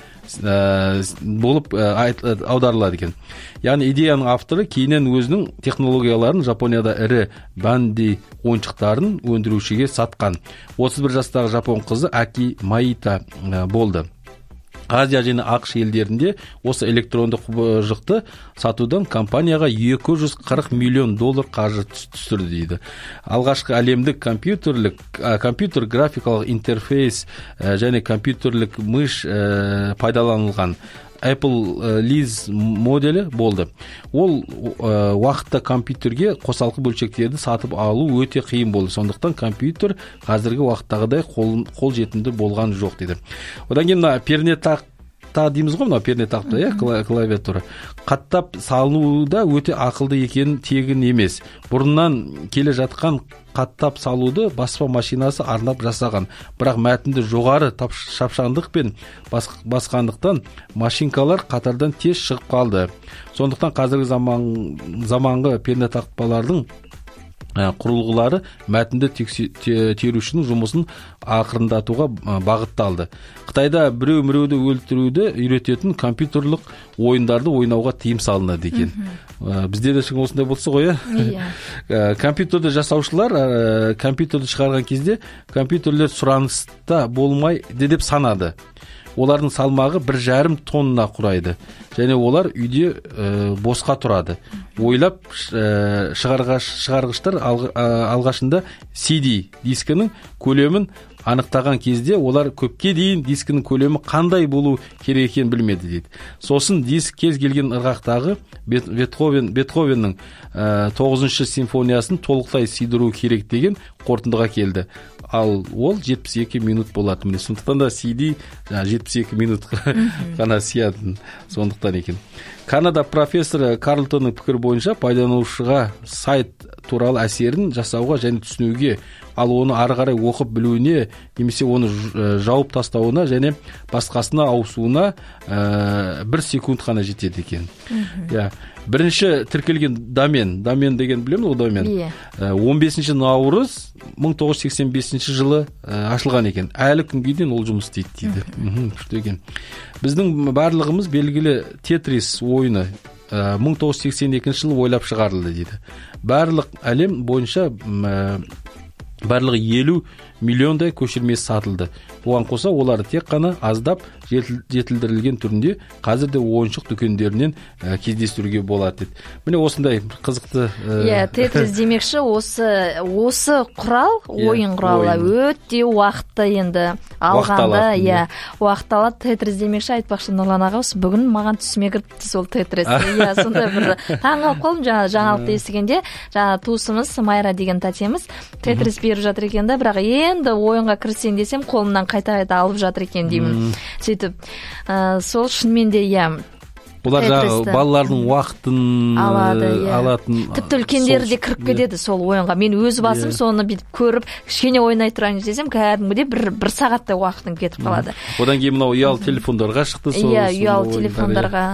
болып аударылады екен. Яғни идеяның авторы кейіннен өзінің технологияларын Жапонияда ірі банди ойыншықтарын өндірушіге сатқан. отыз бір жастағы жапон қызы Аки Маита болды. Азия және ақш елдерінде осы электронды құбыжықты сатудан компанияға екі жүз қырық миллион доллар қаржы түсірді дейді. Алғашқы әлемдік компьютерлік компьютер графикалық интерфейс және компьютерлік мыш пайдаланылған Apple Liz моделі болды. Ол уақытта компьютерге қосалқы бөлшектерді сатып алу өте қиын болды. Сондықтан компьютер қазіргі уақыттағыдай қол, қол жетімді болған жоқ дейді. Одан кейін пернетақ та дейміз ғой, мына пернетақта, иә, клавиатура. Қаттап салуда өте ақылды екенін тегін емес. Бұрыннан келе жатқан қаттап салуды баспа машинасы арнап жасаған. Бірақ мәтінді жоғары шапшаңдықпен басқандықтан машинкалар қатардан тез шығып қалды. Сондықтан қазіргі заман, заманғы пернетақпалардың құрылғылары мәтінді терушінің жұмысын ақырындатуға бағытталды. Қытайда біреу-міреуді өлтіруді үйрететін компьютерлік ойындарды ойнауға тыйым салынады екен. Бізде де шын осындай болса ғой, иә. Компьютерді жасаушылар компьютерді шығарған кезде компьютерлер сұраныста болмайды деп санады. Олардың салмағы бір жарым тонна құрайды. Және олар үйде ә, босқа тұрады. Ойлап ә, шығарғыш, шығарғыштар алғашында си ди дискінің көлемін анықтаған кезде олар көпке дейін дискінің көлемі қандай болу керек екенін білмеді дейді. Сосын диск кез келген ырғақтағы Бетховен, Бетховеннің ә, тоғызыншы симфониясын толықтай сыйдыру керек деген қорытындыға келді. Ал ол жетпіс екі минут болады. Міне сондықтан да си ди жетпіс екі минут ғана сиятын. Сондықтан екен. Канада профессоры Карлтонның пікір бойынша пайдаланушыға сайт туралы әсерін жасауға және түсінуге, ал оны ары қарай оқып білуіне, немесе оны жауып тастауына және басқасына ауысуына ә, бір секунд қана жетеді екен. Я, бірінші тіркелген домен, домен деген білемін ғой, домен. Yeah. он бесінші наурыз мың тоғыз жүз сексен бесінші жылы ә, ашылған екен. Әлі күнге дейін ол жұмыс істейді дейді. Күшті екен. Біздің барлығымыз белгілі Тетрис ойыны мың тоғыз жүз сексен екінші жылы ойлап шығарылды дейді. Барлық әлем бойынша ә, барлығы елу миллиондай көшірмесі сатылды. Оған қоса олар тек қана аздап жетілдірілген түрінде қазірде ойыншық дүкендерінен ә, кездестіруге болады деді. Міне осындай қызықты. Иә, ә... Тетрис демекші осы осы құрал, ойын құралы өте уақытты енді алғанда, иә, уақыт алады. Тетрис демекші айтпақшы Нұрлан аға, бүгін маған түсіме кіріпті сол Тетрис. Иә, сондай бір таңғалып қалдым жаңа жаңалықты естігенде. Жаңа туысымыз Майра деген тәтеміз Тетрис беріп жатыр екен да, бірақ енді ойынға кірсен десем қолымнан қайта-қайта алып жатыр екен деймін. Сөйтіп, ә, сол шынымен де, иә, бұлар жаңағы балалардың уақытын алады, иә. алатын. Тіпті үлкендері де кіріп кетеді сол ойынға. Мен өз басым yeah. соны бүйтіп көріп, кішкене ойнай тұрайын десем, кәдімгідей бір бір сағаттай уақытың кетіп қалады. Одан кейін мынау ұялы телефондарға шықты. Иә, ұялы телефондарға.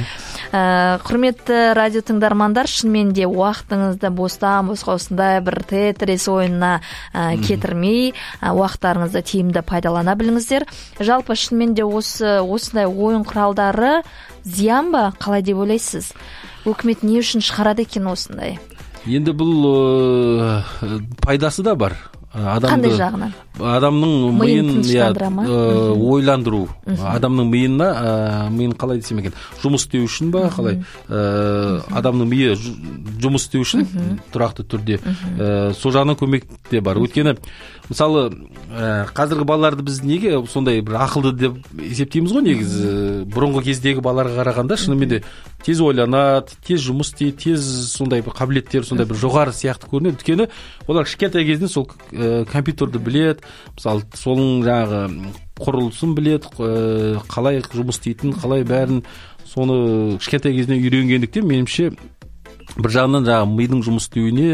Ә, құрметті радио тыңдармандар, шынымен де уақытыңызды бостан босқа осындай бір Тетрис ойынына ә, кетірмей, ә, уақыттарыңызды тиімді пайдалана біліңіздер. Жалпы шынымен де осы осындай ойын құралдары зиян ба, қалай деп ойлайсыз? Өкімет не үшін шығарады екен осындай? Енді бұл ә, пайдасы да бар. адамды қандай жағынан? адамның Миын миын тыныштандыра ма? иә, ойландыру, адамның миына миын қалай десем екен, жұмыс істеу үшін ба, қалай адамның миы жұмыс істеу үшін тұрақты түрде сол жағынан көмек те бар. Өйткені мысалы қазіргі балаларды біз неге сондай бір ақылды деп есептейміз ғой, негізі бұрынғы кездегі балаларға қарағанда шынымен де тез ойланады, тез жұмыс істейді, тез сондай бір қабілеттері сондай бір жоғары сияқты көрінеді. Өйткені олар кішкентай кезінен сол компьютерді біледі, мысалы соның жаңағы құрылысын біледі, қалай жұмыс істейтін, қалай бәрін соны кішкентай кезінен үйренгендіктен меніңше бір жағынан жаңағы мидың жұмыс істеуіне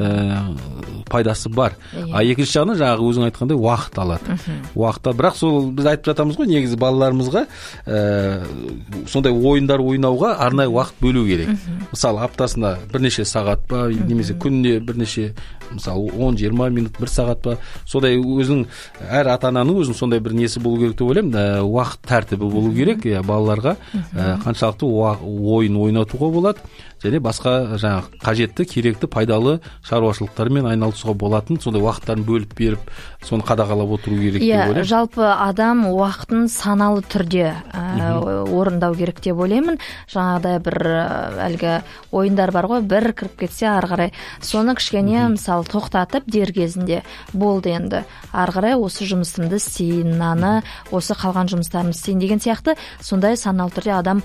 пайдасы бар. А екінші жағынан жаңағы өзің айтқандай уақыт алады. Уақытта, бірақ сол біз айтып жатамыз ғой, негізі балаларымызға сондай ойындар ойнауға арнайы уақыт бөлу керек. Мысалы аптасына бірнеше сағат па, немесе күніне бірнеше, мысалы он жиырма минут, бір сағат па, сондай өзің әр ата-ананың өзінің сондай бір несі болу керек деп ойлаймын, уақыт тәртібі болу керек, балаларға қаншалықты ойын ойнатуға болады, және басқа жаңағы қажетті, керекті, пайдалы шаруашылықтармен айналысуға болатын сондай уақыттарын бөліп беріп, соны қадағалап отыру керек деп ойлаймын. Иә, жалпы адам уақытын саналы түрде орындау керек деп ойлаймын. Жаңағыдай бір әлгі ойындар бар ғой, бір кіріп кетсе ары қарай соны кішкене мысалы тоқтатып дер кезінде болды, енді ары қарай осы жұмысымды істейін, мынаны осы қалған жұмыстарымды істейін деген сияқты сондай саналы түрде адам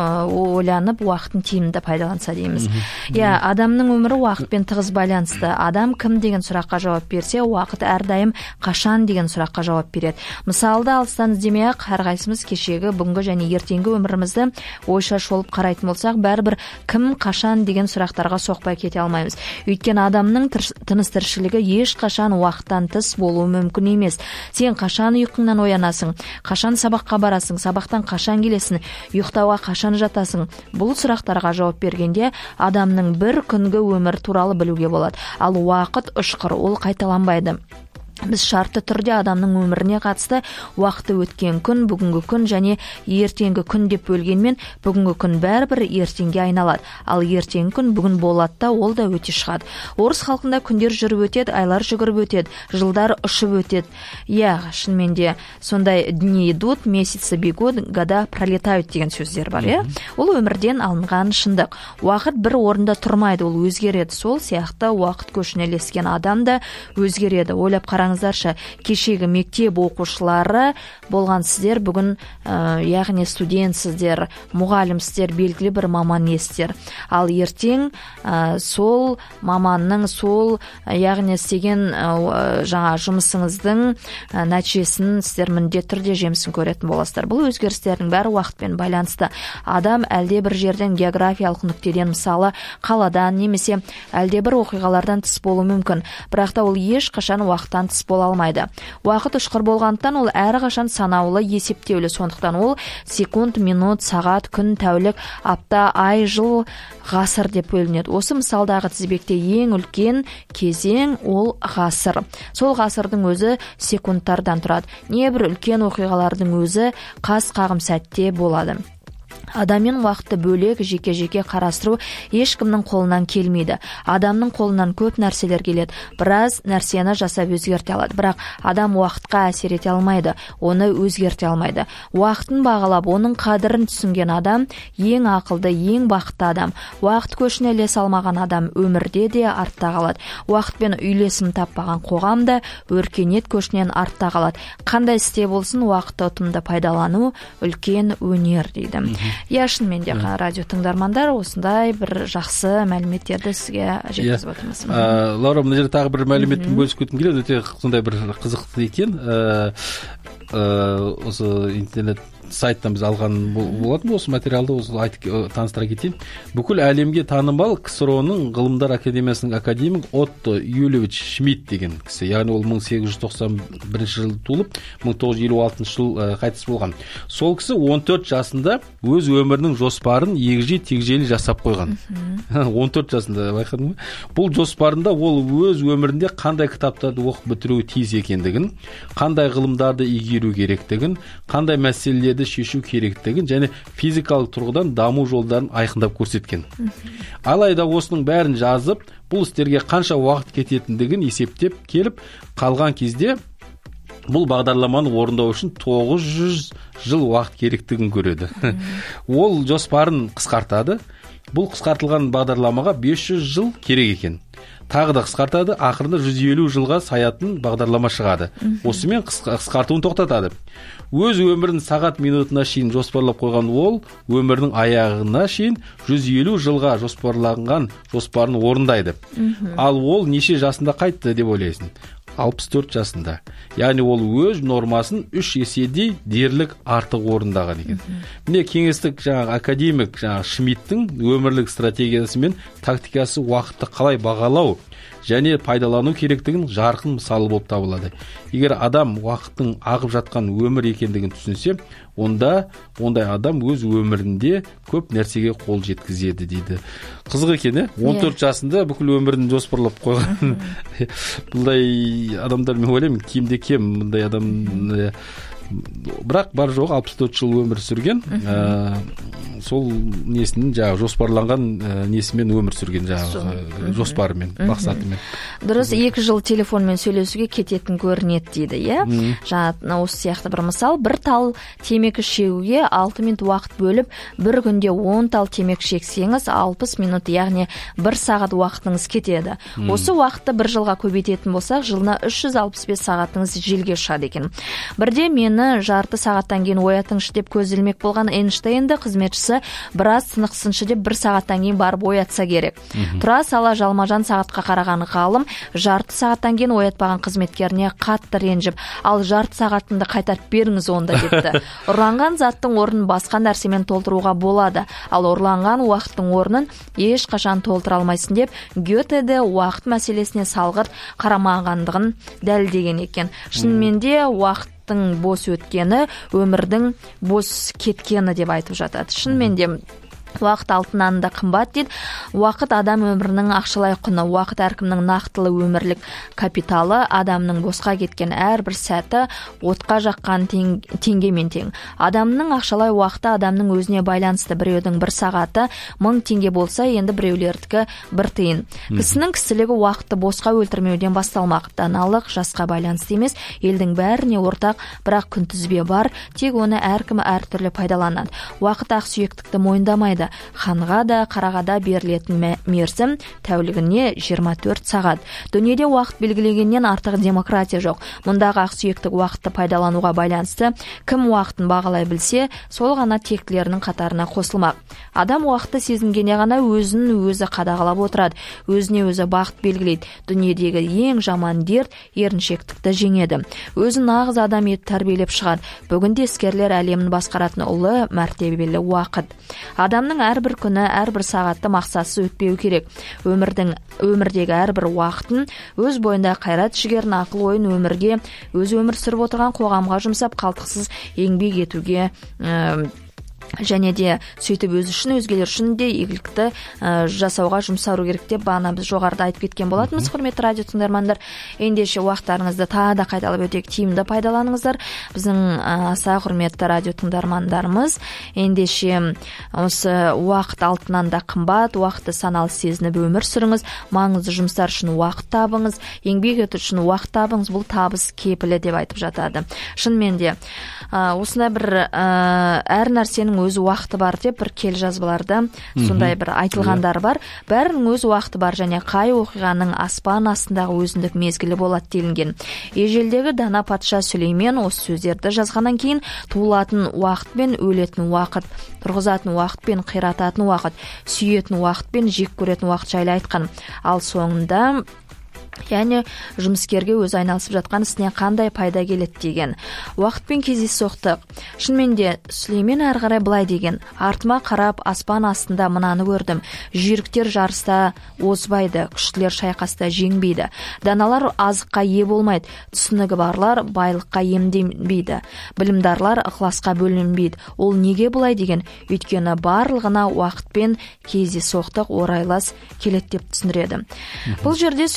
ойланып уақытын тиімді пайдаланса дейміз. Иә, адамның өмірі уақытпен тығыз байланысты. Адам кім деген сұраққа жауап берсе, уақыт әрдайым қашан деген сұраққа жауап береді. Мысалды алыстан іздемей-ақ әрқайсымыз кешегі, бүгінгі және ертеңгі өмірімізді ойша шолып қарайтын болсақ, бәрібір кім, қашан деген сұрақтарға соқпай кете алмаймыз. Өйткені адамның тыныс тіршілігі ешқашан уақыттан тыс болуы мүмкін емес. Сен қашан ұйқыңнан оянасың, қашан сабаққа барасың, сабақтан қашан келесің, ұйықтауға қашан жатасың? Бұл сұрақтарға жауап бергенде адамның бір күнгі өмір туралы білуге болады. Ал уақыт ұшқыр, ол қайталанбайды. Біз шартты түрде адамның өміріне қатысты уақыты өткен күн, бүгінгі күн және ертеңгі күн деп бөлгенмен, бүгінгі күн бәрібір ертеңге айналады. Ал ертеңгі күн бүгін болады да, ол да өте шығады. Орыс халқында күндер жүріп өтеді, айлар жүгіріп өтеді, жылдар ұшып өтеді. Иә, шынымен де сондай дни идут, месяцы бегут, года пролетают деген сөздер бар, иә? Ол өмірден алынған шындық. Уақыт бір орында тұрмайды, ол өзгереді. Сол сияқты уақыт көшіне ілескен адам да өзгереді. Ойлап қараңыздаршы, кешегі мектеп оқушылары болған сіздер бүгін ә, яғни студентсіздер, мұғалімсіздер, белгілі бір маман иесіздер. Ал ертең ә, сол маманның сол яғни істеген ә, жаңа жұмысыңыздың ә, нәтижесін сіздер міндетті түрде жемісін көретін боласыздар. Бұл өзгерістердің бәрі уақытпен байланысты. Адам әлде бір жерден географиялық нүктеден, мысалы қаладан немесе әлде бір оқиғалардан тыс болуы мүмкін, бірақ та ол ешқашан уақыттан тыс бола алмайды. Уақыт ұшқыр болғандықтан ол әрқашан санаулы, есептеулі. Сондықтан ол секунд, минут, сағат, күн, тәулік, апта, ай, жыл, ғасыр деп бөлінеді. Осы мысалдағы тізбекте ең үлкен кезең ол ғасыр. Сол ғасырдың өзі секундтардан тұрады. Небір үлкен оқиғалардың өзі қас қағым сәтте болады. Адаммен уақытты бөлек, жеке-жеке қарастыру ешкімнің қолынан келмейді. Адамның қолынан көп нәрселер келеді. Біраз нәрсені жасап өзгерте алады. Бірақ адам уақытқа әсер ете алмайды, оны өзгерте алмайды. Уақытын бағалап, оның қадірін түсінген адам ең ақылды, ең бақытты адам. Уақыт көшіне ілесе алмаған адам өмірде де артта қалады. Уақытпен үйлесім таппаған қоғамда өркениет көшінен артта қалады. Қандай істе болсын, уақытты ұтымды пайдалану үлкен өнер дейді. Иә, шынымен де радио тыңдармандар, осындай бір жақсы мәліметтерді сізге жеткізіп отырмыз. Лаура, мына жерде тағы бір мәліметпен бөлісіп кеткім келеді, өте сондай бір қызықты екен. Осы интернет сайттан біз алған болатын осы материалды осы айтып таныстыра кетейін. Бүкіл әлемге танымал КСРО-ның ғылымдар академиясының академик Отто Юлевич Шмидт деген кісі. Яғни ол мың сегіз жүз тоқсан бірінші жылы туылып, мың тоғыз жүз елу алтыншы жыл қайтыс болған. Сол кісі он төрт жасында өз өмірінің жоспарын егжей-тегжейлі жасап қойған. он төрт жасында, байқадың ба? Бұл жоспарында ол өз өмірінде қандай кітаптарды оқып бітіруі тиіс екендігін, қандай ғылымдарды игеру керектігін, қандай мәселелер мәселелерді шешу керектігін және физикалық тұрғыдан даму жолдарын айқындап көрсеткен. Алайда осының бәрін жазып, бұл істерге қанша уақыт кететіндігін есептеп келіп қалған кезде бұл бағдарламаны орындау үшін тоғыз жүз жыл уақыт керектігін көреді. Ол жоспарын қысқартады. Бұл қысқартылған бағдарламаға бес жүз жыл керек екен. Тағы да қысқартады, ақырында жүз елу жылға саятын бағдарлама шығады. Осымен қысқартуын тоқтатады. Өз өмірін сағат минутына шейін жоспарлап қойған ол, өмірінің аяғына шейін жүз елу жылға жоспарланған жоспарын орындайды. Ал ол неше жасында қайтты деп ойлайсың? алпыс төрт жасында. Яғни ол өз нормасын үш еседей дерлік артық орындаған екен. Міне кеңестік жаңағы академик жаңағы Шмидттің өмірлік стратегиясы мен тактикасы уақытты қалай бағалау және пайдалану керектігін жарқын мысалы болып табылады. Егер адам уақыттың ағып жатқан өмір екендігін түсінсе, онда ондай адам өз өмірінде көп нәрсеге қол жеткізеді дейді. Қызық екен, он төрт жасында бүкіл өмірін жоспарлап қойған. Бұндай адамдар, мен ойлаймын, кемде кем мұндай адам, бірақ бар жоқ алпыс төрт жыл өмір сүрген, сол несінің жаңағы жоспарланған несімен өмір сүрген жаңағы жоспарымен, мақсатымен. Дұрыс, екі жыл телефонмен сөйлесуге кететін көрінеді дейді, иә? Жаңа осы сияқты бір мысал, бір тал темекі шегуге алты минут уақыт бөліп, бір күнде он тал темекі шексеңіз, алпыс минут, яғни бір сағат уақытыңыз кетеді. Осы уақытты бір жылға көбейтетін болсақ, жылына үш жүз алпыс бес сағатыңыз желге ұшады екен. Бірде мені жарты сағаттан кейін оятыңшы деп көзілмек болған Эйнштейнді қызметшісі біраз сынықсыншы деп бір сағаттан кейін барып оятса керек. Тұра сала жалмажан сағатқа қараған ғалым жарты сағаттан кейін оятпаған қызметкеріне қатты ренжіп, ал жарты сағатымды қайтарып беріңіз онда депті. Ұрланған заттың орнын басқа нәрсемен толтыруға болады, ал ұрланған уақыттың орнын ешқашан толтыра алмайсың деп Гёте де уақыт мәселесіне салғырт қарамағандығын дәлелдеген екен. Шынымен де уақыт бос өткені, өмірдің бос кеткені деп айтып жатады. Шынымен де уақыт алтыннан да қымбат дейді. Уақыт адам өмірінің ақшалай құны. Уақыт әркімнің нақтылы өмірлік капиталы. Адамның босқа кеткен әрбір сәті отқа жаққан теңгемен тең. Адамның ақшалай уақыты адамның өзіне байланысты. Біреудің бір сағаты мың теңге болса, енді біреулердікі бір тиын. Кісінің кісілігі уақытты босқа өлтірмеуден басталмақ. Даналық жасқа байланысты емес, елдің бәріне ортақ, бірақ күнтізбе бар, тек оны әркім әртүрлі пайдаланады. Уақыт ақсүйектікті мойындамайды. Ханға да, қараға да берілетін мерзім тәулігіне жиырма төрт сағат. Дүниеде уақыт белгілегеннен артық демократия жоқ. Мұндағы ақсүйектік уақытты пайдалануға байланысты кім уақытын бағалай білсе, сол ғана тектілерінің қатарына қосылмақ. Адам уақытты сезінгенде ғана өзін өзі қадағалап отырады, өзіне өзі бақыт белгілейді. Дүниедегі ең жаман дерт еріншектікті жеңеді. Өзін нағыз адам етіп тәрбиелеп шығады. Бүгінде іскерлер әлемін басқаратын ұлы мәртебелі уақыт. Адамның әрбір күні, әрбір сағатты мақсатсыз өтпеу керек. Өмірдің өмірдегі әрбір уақытын өз бойында қайрат жігерін, ақыл ойын өмірге, өз өмір сүріп отырған қоғамға жұмсап, қалтықсыз еңбек етуге және де сөйтіп өз үшін, өзгелер үшін де игілікті ә, жасауға жұмсару керек деп бағана біз жоғарыда айтып кеткен болатынбыз. Құрметті радио тыңдармандар, ендеше уақыттарыңызды тағы да қайталап өтейік, тиімді пайдаланыңыздар. Біздің ә, аса құрметті радио тыңдармандарымыз, ендеше осы уақыт алтыннан да қымбат, уақытты саналы сезініп өмір сүріңіз, маңызды жұмыстар үшін уақыт табыңыз, еңбек ету үшін уақыт табыңыз, бұл табыс кепілі деп айтып жатады. Шынымен де ә, осындай бір ә, әр нәрсенің өз уақыты бар деп бір кел жазбаларда сондай бір айтылғандар бар. Бәрінің өз уақыты бар, және қай оқиғаның аспан астындағы өзіндік мезгілі болады делінген. Ежелдегі дана патша Сүлеймен осы сөздерді жазғаннан кейін туылатын уақыт пен өлетін уақыт, тұрғызатын уақыт пен қирататын уақыт, сүйетін уақыт пен жек көретін уақыт жайлы айтқан. Ал соңында яғни жұмыскерге өзі айналысып жатқан ісіне қандай пайда келеді деген. Уақытпен кездейсоқтық. Шынымен де Сүлеймен әрі қарай былай деген: артыма қарап аспан астында мынаны көрдім. Жүйріктер жарыста озбайды, күштілер шайқаста жеңбейді. Даналар азыққа ие болмайды, түсінігі барлар байлыққа иемденбейді. Білімдарлар ықыласқа бөлінбейді. Ол неге былай деген? Өйткені барлығына уақытпен кездейсоқтық орайлас келеді деп түсіндіреді. Бұл жерде Сүлеймен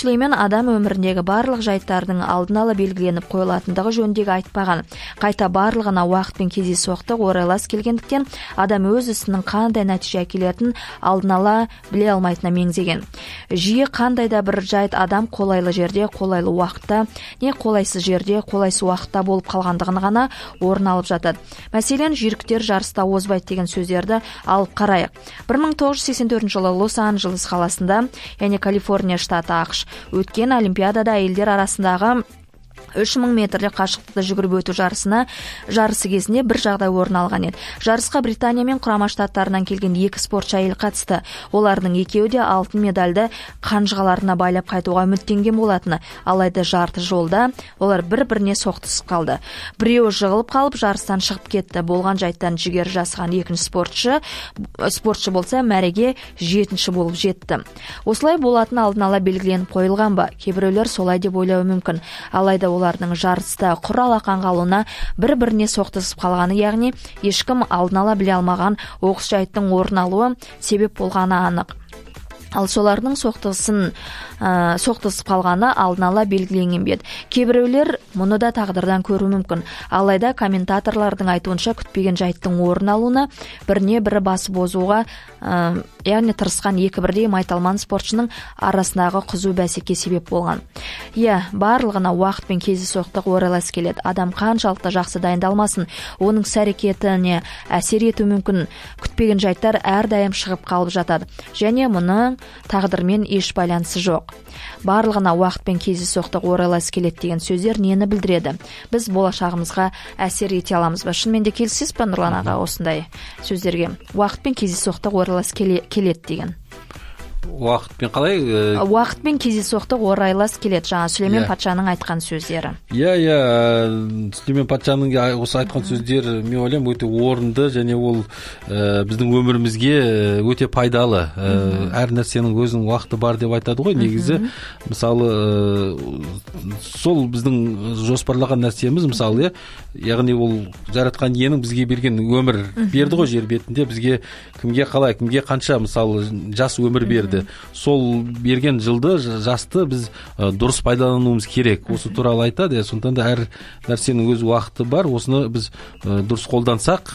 адам өміріндегі барлық жайттардың алдын ала белгіленіп қойылатындығы жөніндегі айтпаған. Қайта барлығына уақыт пен кездейсоқтық орайлас келгендіктен адам өз ісінің қандай нәтиже әкелетінін алдын ала біле алмайтынына меңзеген. Жиі қандай да бір жайт адам қолайлы жерде, қолайлы уақытта, не қолайсыз жерде, қолайсыз уақытта болып қалғандығын ғана орын алып жатады. Мәселен, жүйріктер жарыста озбайды деген сөздерді алып қарайық. бір мың тоғыз жүз сексен төртінші жылы Лос-Анджелес қаласында, яғни Калифорния штаты ақш, өткен Олимпиадада әйелдер арасындағы үш мың метрлік қашықтықты жүгіріп өту жарысына жарысы кезінде бір жағдай орын алған еді. Жарысқа Британия мен Құрама Штаттарынан келген екі спортшы әйел қатысты. Олардың екеуі де алтын медальды қанжығаларына байлап қайтуға үміттенген болатыны, алайда жарты жолда олар бір-біріне соқтығысып қалды. Біреуі жығылып қалып жарыстан шығып кетті. Болған жайттан жігері жасыған екінші спортшы спортшы болса мәреге жетінші болып жетті. Осылай болатын алдын ала белгіленіп қойылған ба? Кейбіреулер солай деп ойлауы мүмкін. Алайда олардың жарыста құр алақан қалуына бір-біріне соқтығысып қалғаны, яғни ешкім алдын ала біле алмаған оқыс жайттың орын алуы себеп болғаны анық. Ал солардың соқтығысын ә, соқтығысып қалғаны алдын ала белгіленген бе еді. Кейбіреулер мұны да тағдырдан көру мүмкін. Алайда комментаторлардың айтуынша күтпеген жайттың орын алуына біріне бірі басып озуға, ә, яғни тырысқан екі бірдей майталман спортшының арасындағы қызу бәсеке себеп болған. Иә, барлығына уақыт пен кездейсоқтық орайлас келеді. Адам қаншалықты жақсы дайындалмасын, оның іс-әрекетіне әсер етуі мүмкін. Күтпеген жайттар әрдайым шығып қалып жатады. Және мұны тағдырмен еш байланысы жоқ. Барлығына уақыт пен кездейсоқтық орайлас келеді деген сөздер нені білдіреді? Біз болашағымызға әсер ете аламыз ба? Шынымен де келісесіз бе, Нұрлан аға, осындай сөздерге? Уақыт пен кездейсоқтық орайлас келеді деген. Уақытпен қалай? Уақытпен кездейсоқтық орайлас келеді. Жаңа Сүлеймен патшаның айтқан сөздері. Иә, иә, Сүлеймен патшаның осы айтқан сөздер, мен ойлаймын, өте орынды, және ол ә, біздің өмірімізге өте пайдалы. Ә, әр нәрсенің өзінің уақыты бар деп айтады ғой. Негізі, мысалы, ә, сол біздің жоспарлаған нәрсеміз, мысалы, яғни ол жаратқан иенің бізге берген өмір берді ғой жер бетінде, бізге кімге қалай, кімге қанша, мысалы, жас өмір берді. Сол берген жылды, жасты біз ә, дұрыс пайдалануымыз керек. Осы туралы айтады. Сондықтан да әр нәрсенің өз уақыты бар. Осыны біз ә, дұрыс қолдансақ,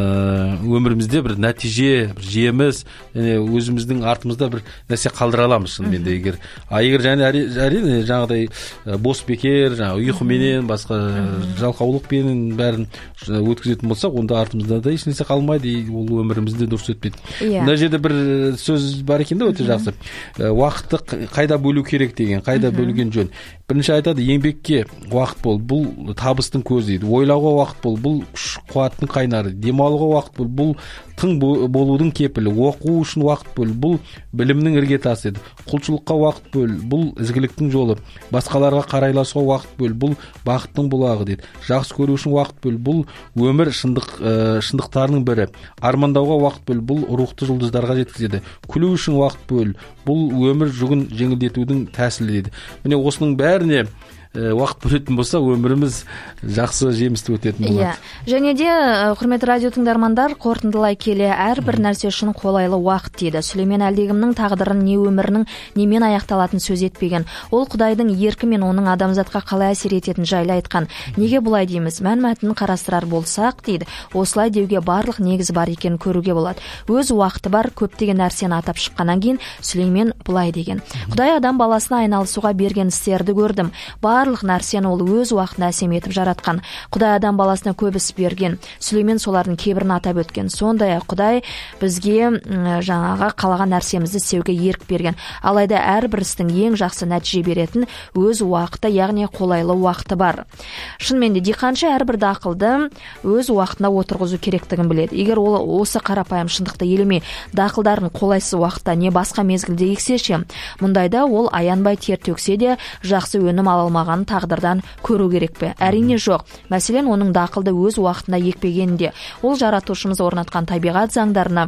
ә, өмірімізде бір нәтиже, бір жеміс, және өзіміздің артымызда бір нәрсе қалдыра аламыз шынымен де. Егер, а егер және әрине жаңағыдай бос бекер, жаңағы ұйқыменен, басқа жалқаулықпен бәрін өткізетін болсақ, онда артымызда да еш нәрсе қалмайды, ол өмірімізде дұрыс өтпейді. Мына жерде бір сөз бар екен де, өте жақсы. Уақытты қайда бөлу керек деген, қайда бөлген жөн. Бірінші айтады, еңбекке уақыт бол, бұл табыстың көзі дейді. Ойлауға уақыт бол, бұл күш қуаттың қайнары. Демалуға уақыт бол, бұл тың болудың кепілі. Оқу үшін уақыт бөл, бұл білімнің іргетасы еді. Құлшылыққа уақыт бөл, бұл ізгіліктің жолы. Басқаларға қарайласуға уақыт бөл, бұл бақыттың бұлағы дейді. Жақсы көру үшін уақыт бөл, бұл өмір шындық, ә, шындықтарының бірі. Армандауға уақыт бөл, бұл рухты жұлдыздарға жеткізеді. Күлу үшін уақыт бөл, бұл өмір жүгін жеңілдетудің тәсілі дейді. Міне осының бәріне уақыт бөлетін болса, өміріміз жақсы жемісті өтетін болады. Иә. Және де, құрметті радио тыңдармандар, қорытындылай келе, әрбір нәрсе үшін қолайлы уақыт дейді. Сүлеймен әлдегімнің тағдырын не өмірінің немен аяқталатын сөз етпеген. Ол Құдайдың еркі мен оның адамзатқа қалай әсер ететін жайлы айтқан. Неге бұлай дейміз? Мән-мәтінін қарастырар болсақ, дейді, осылай деуге барлық негіз бар екенін көруге болады. Өз уақыты бар, көптеген нәрсені атап шыққаннан кейін Сүлеймен бұлай деген. Құдай адам баласына айналысуға берген істерді көрдім. Барлық нәрсені ол өз уақытына әсем етіп жаратқан. Құдай адам баласына көп іс берген. Сүлеймен солардың кейбірін атап өткен. Сондай-ақ Құдай бізге жаңағы қалаған нәрсемізді істеуге ерік берген. Алайда әрбір істің ең жақсы нәтиже беретін өз уақыты, яғни қолайлы уақыты бар. Шынымен де диқаншы әрбір дақылды өз уақытына отырғызу керектігін біледі. Егер ол осы қарапайым шындықты елемей дақылдарын қолайсыз уақытта не басқа мезгілде ексе ше, мұндайда ол аянбай тер төксе де жақсы өнім ала алмаған тағдырдан көру керек пе? Әрине жоқ. Мәселен, оның дақылды өз уақытында екпегенде, ол жаратушымыз орнатқан табиғат заңдарына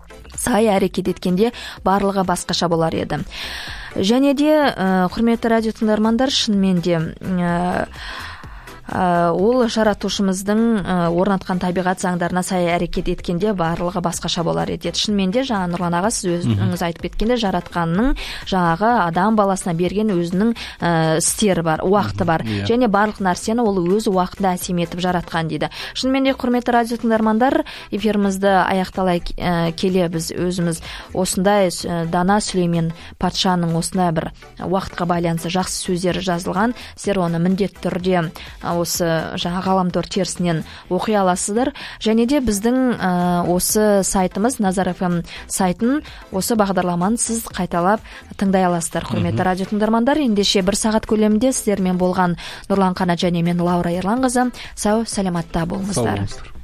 сай әрекет еткенде барлығы басқаша болар еді. Және де, құрметті радио тыңдармандар, шынымен де ол жаратушымыздың орнатқан табиғат заңдарына сай әрекет еткенде барлығы басқаша болар еді. Шынымен де жаңа Нұрлан аға сіз өзіңіз айтып кеткенде жаратқанның жаңағы адам баласына берген өзінің істері бар, уақыты бар. Және барлық нәрсені ол өз уақытында әсем етіп жаратқан дейді. Шынымен де құрметті радио тыңдармандар, эфирімізді аяқталай келе біз өзіміз осындай Дана Сүлеймен патшаның осындай бір уақытқа байланысты жақсы сөздері жазылған, сіздер оны міндетті түрде осы жаңа ғаламтор терісінен оқи аласыздар. Және де біздің осы сайтымыз Назар эф эм сайтын осы бағдарламаны сіз қайталап тыңдай аласыздар. Құрметті радио тыңдармандар, ендеше бір сағат көлемінде сіздермен болған Нұрлан Қанат және мен Лаура Ерланқызы. Сау, саламатта болыңыздар.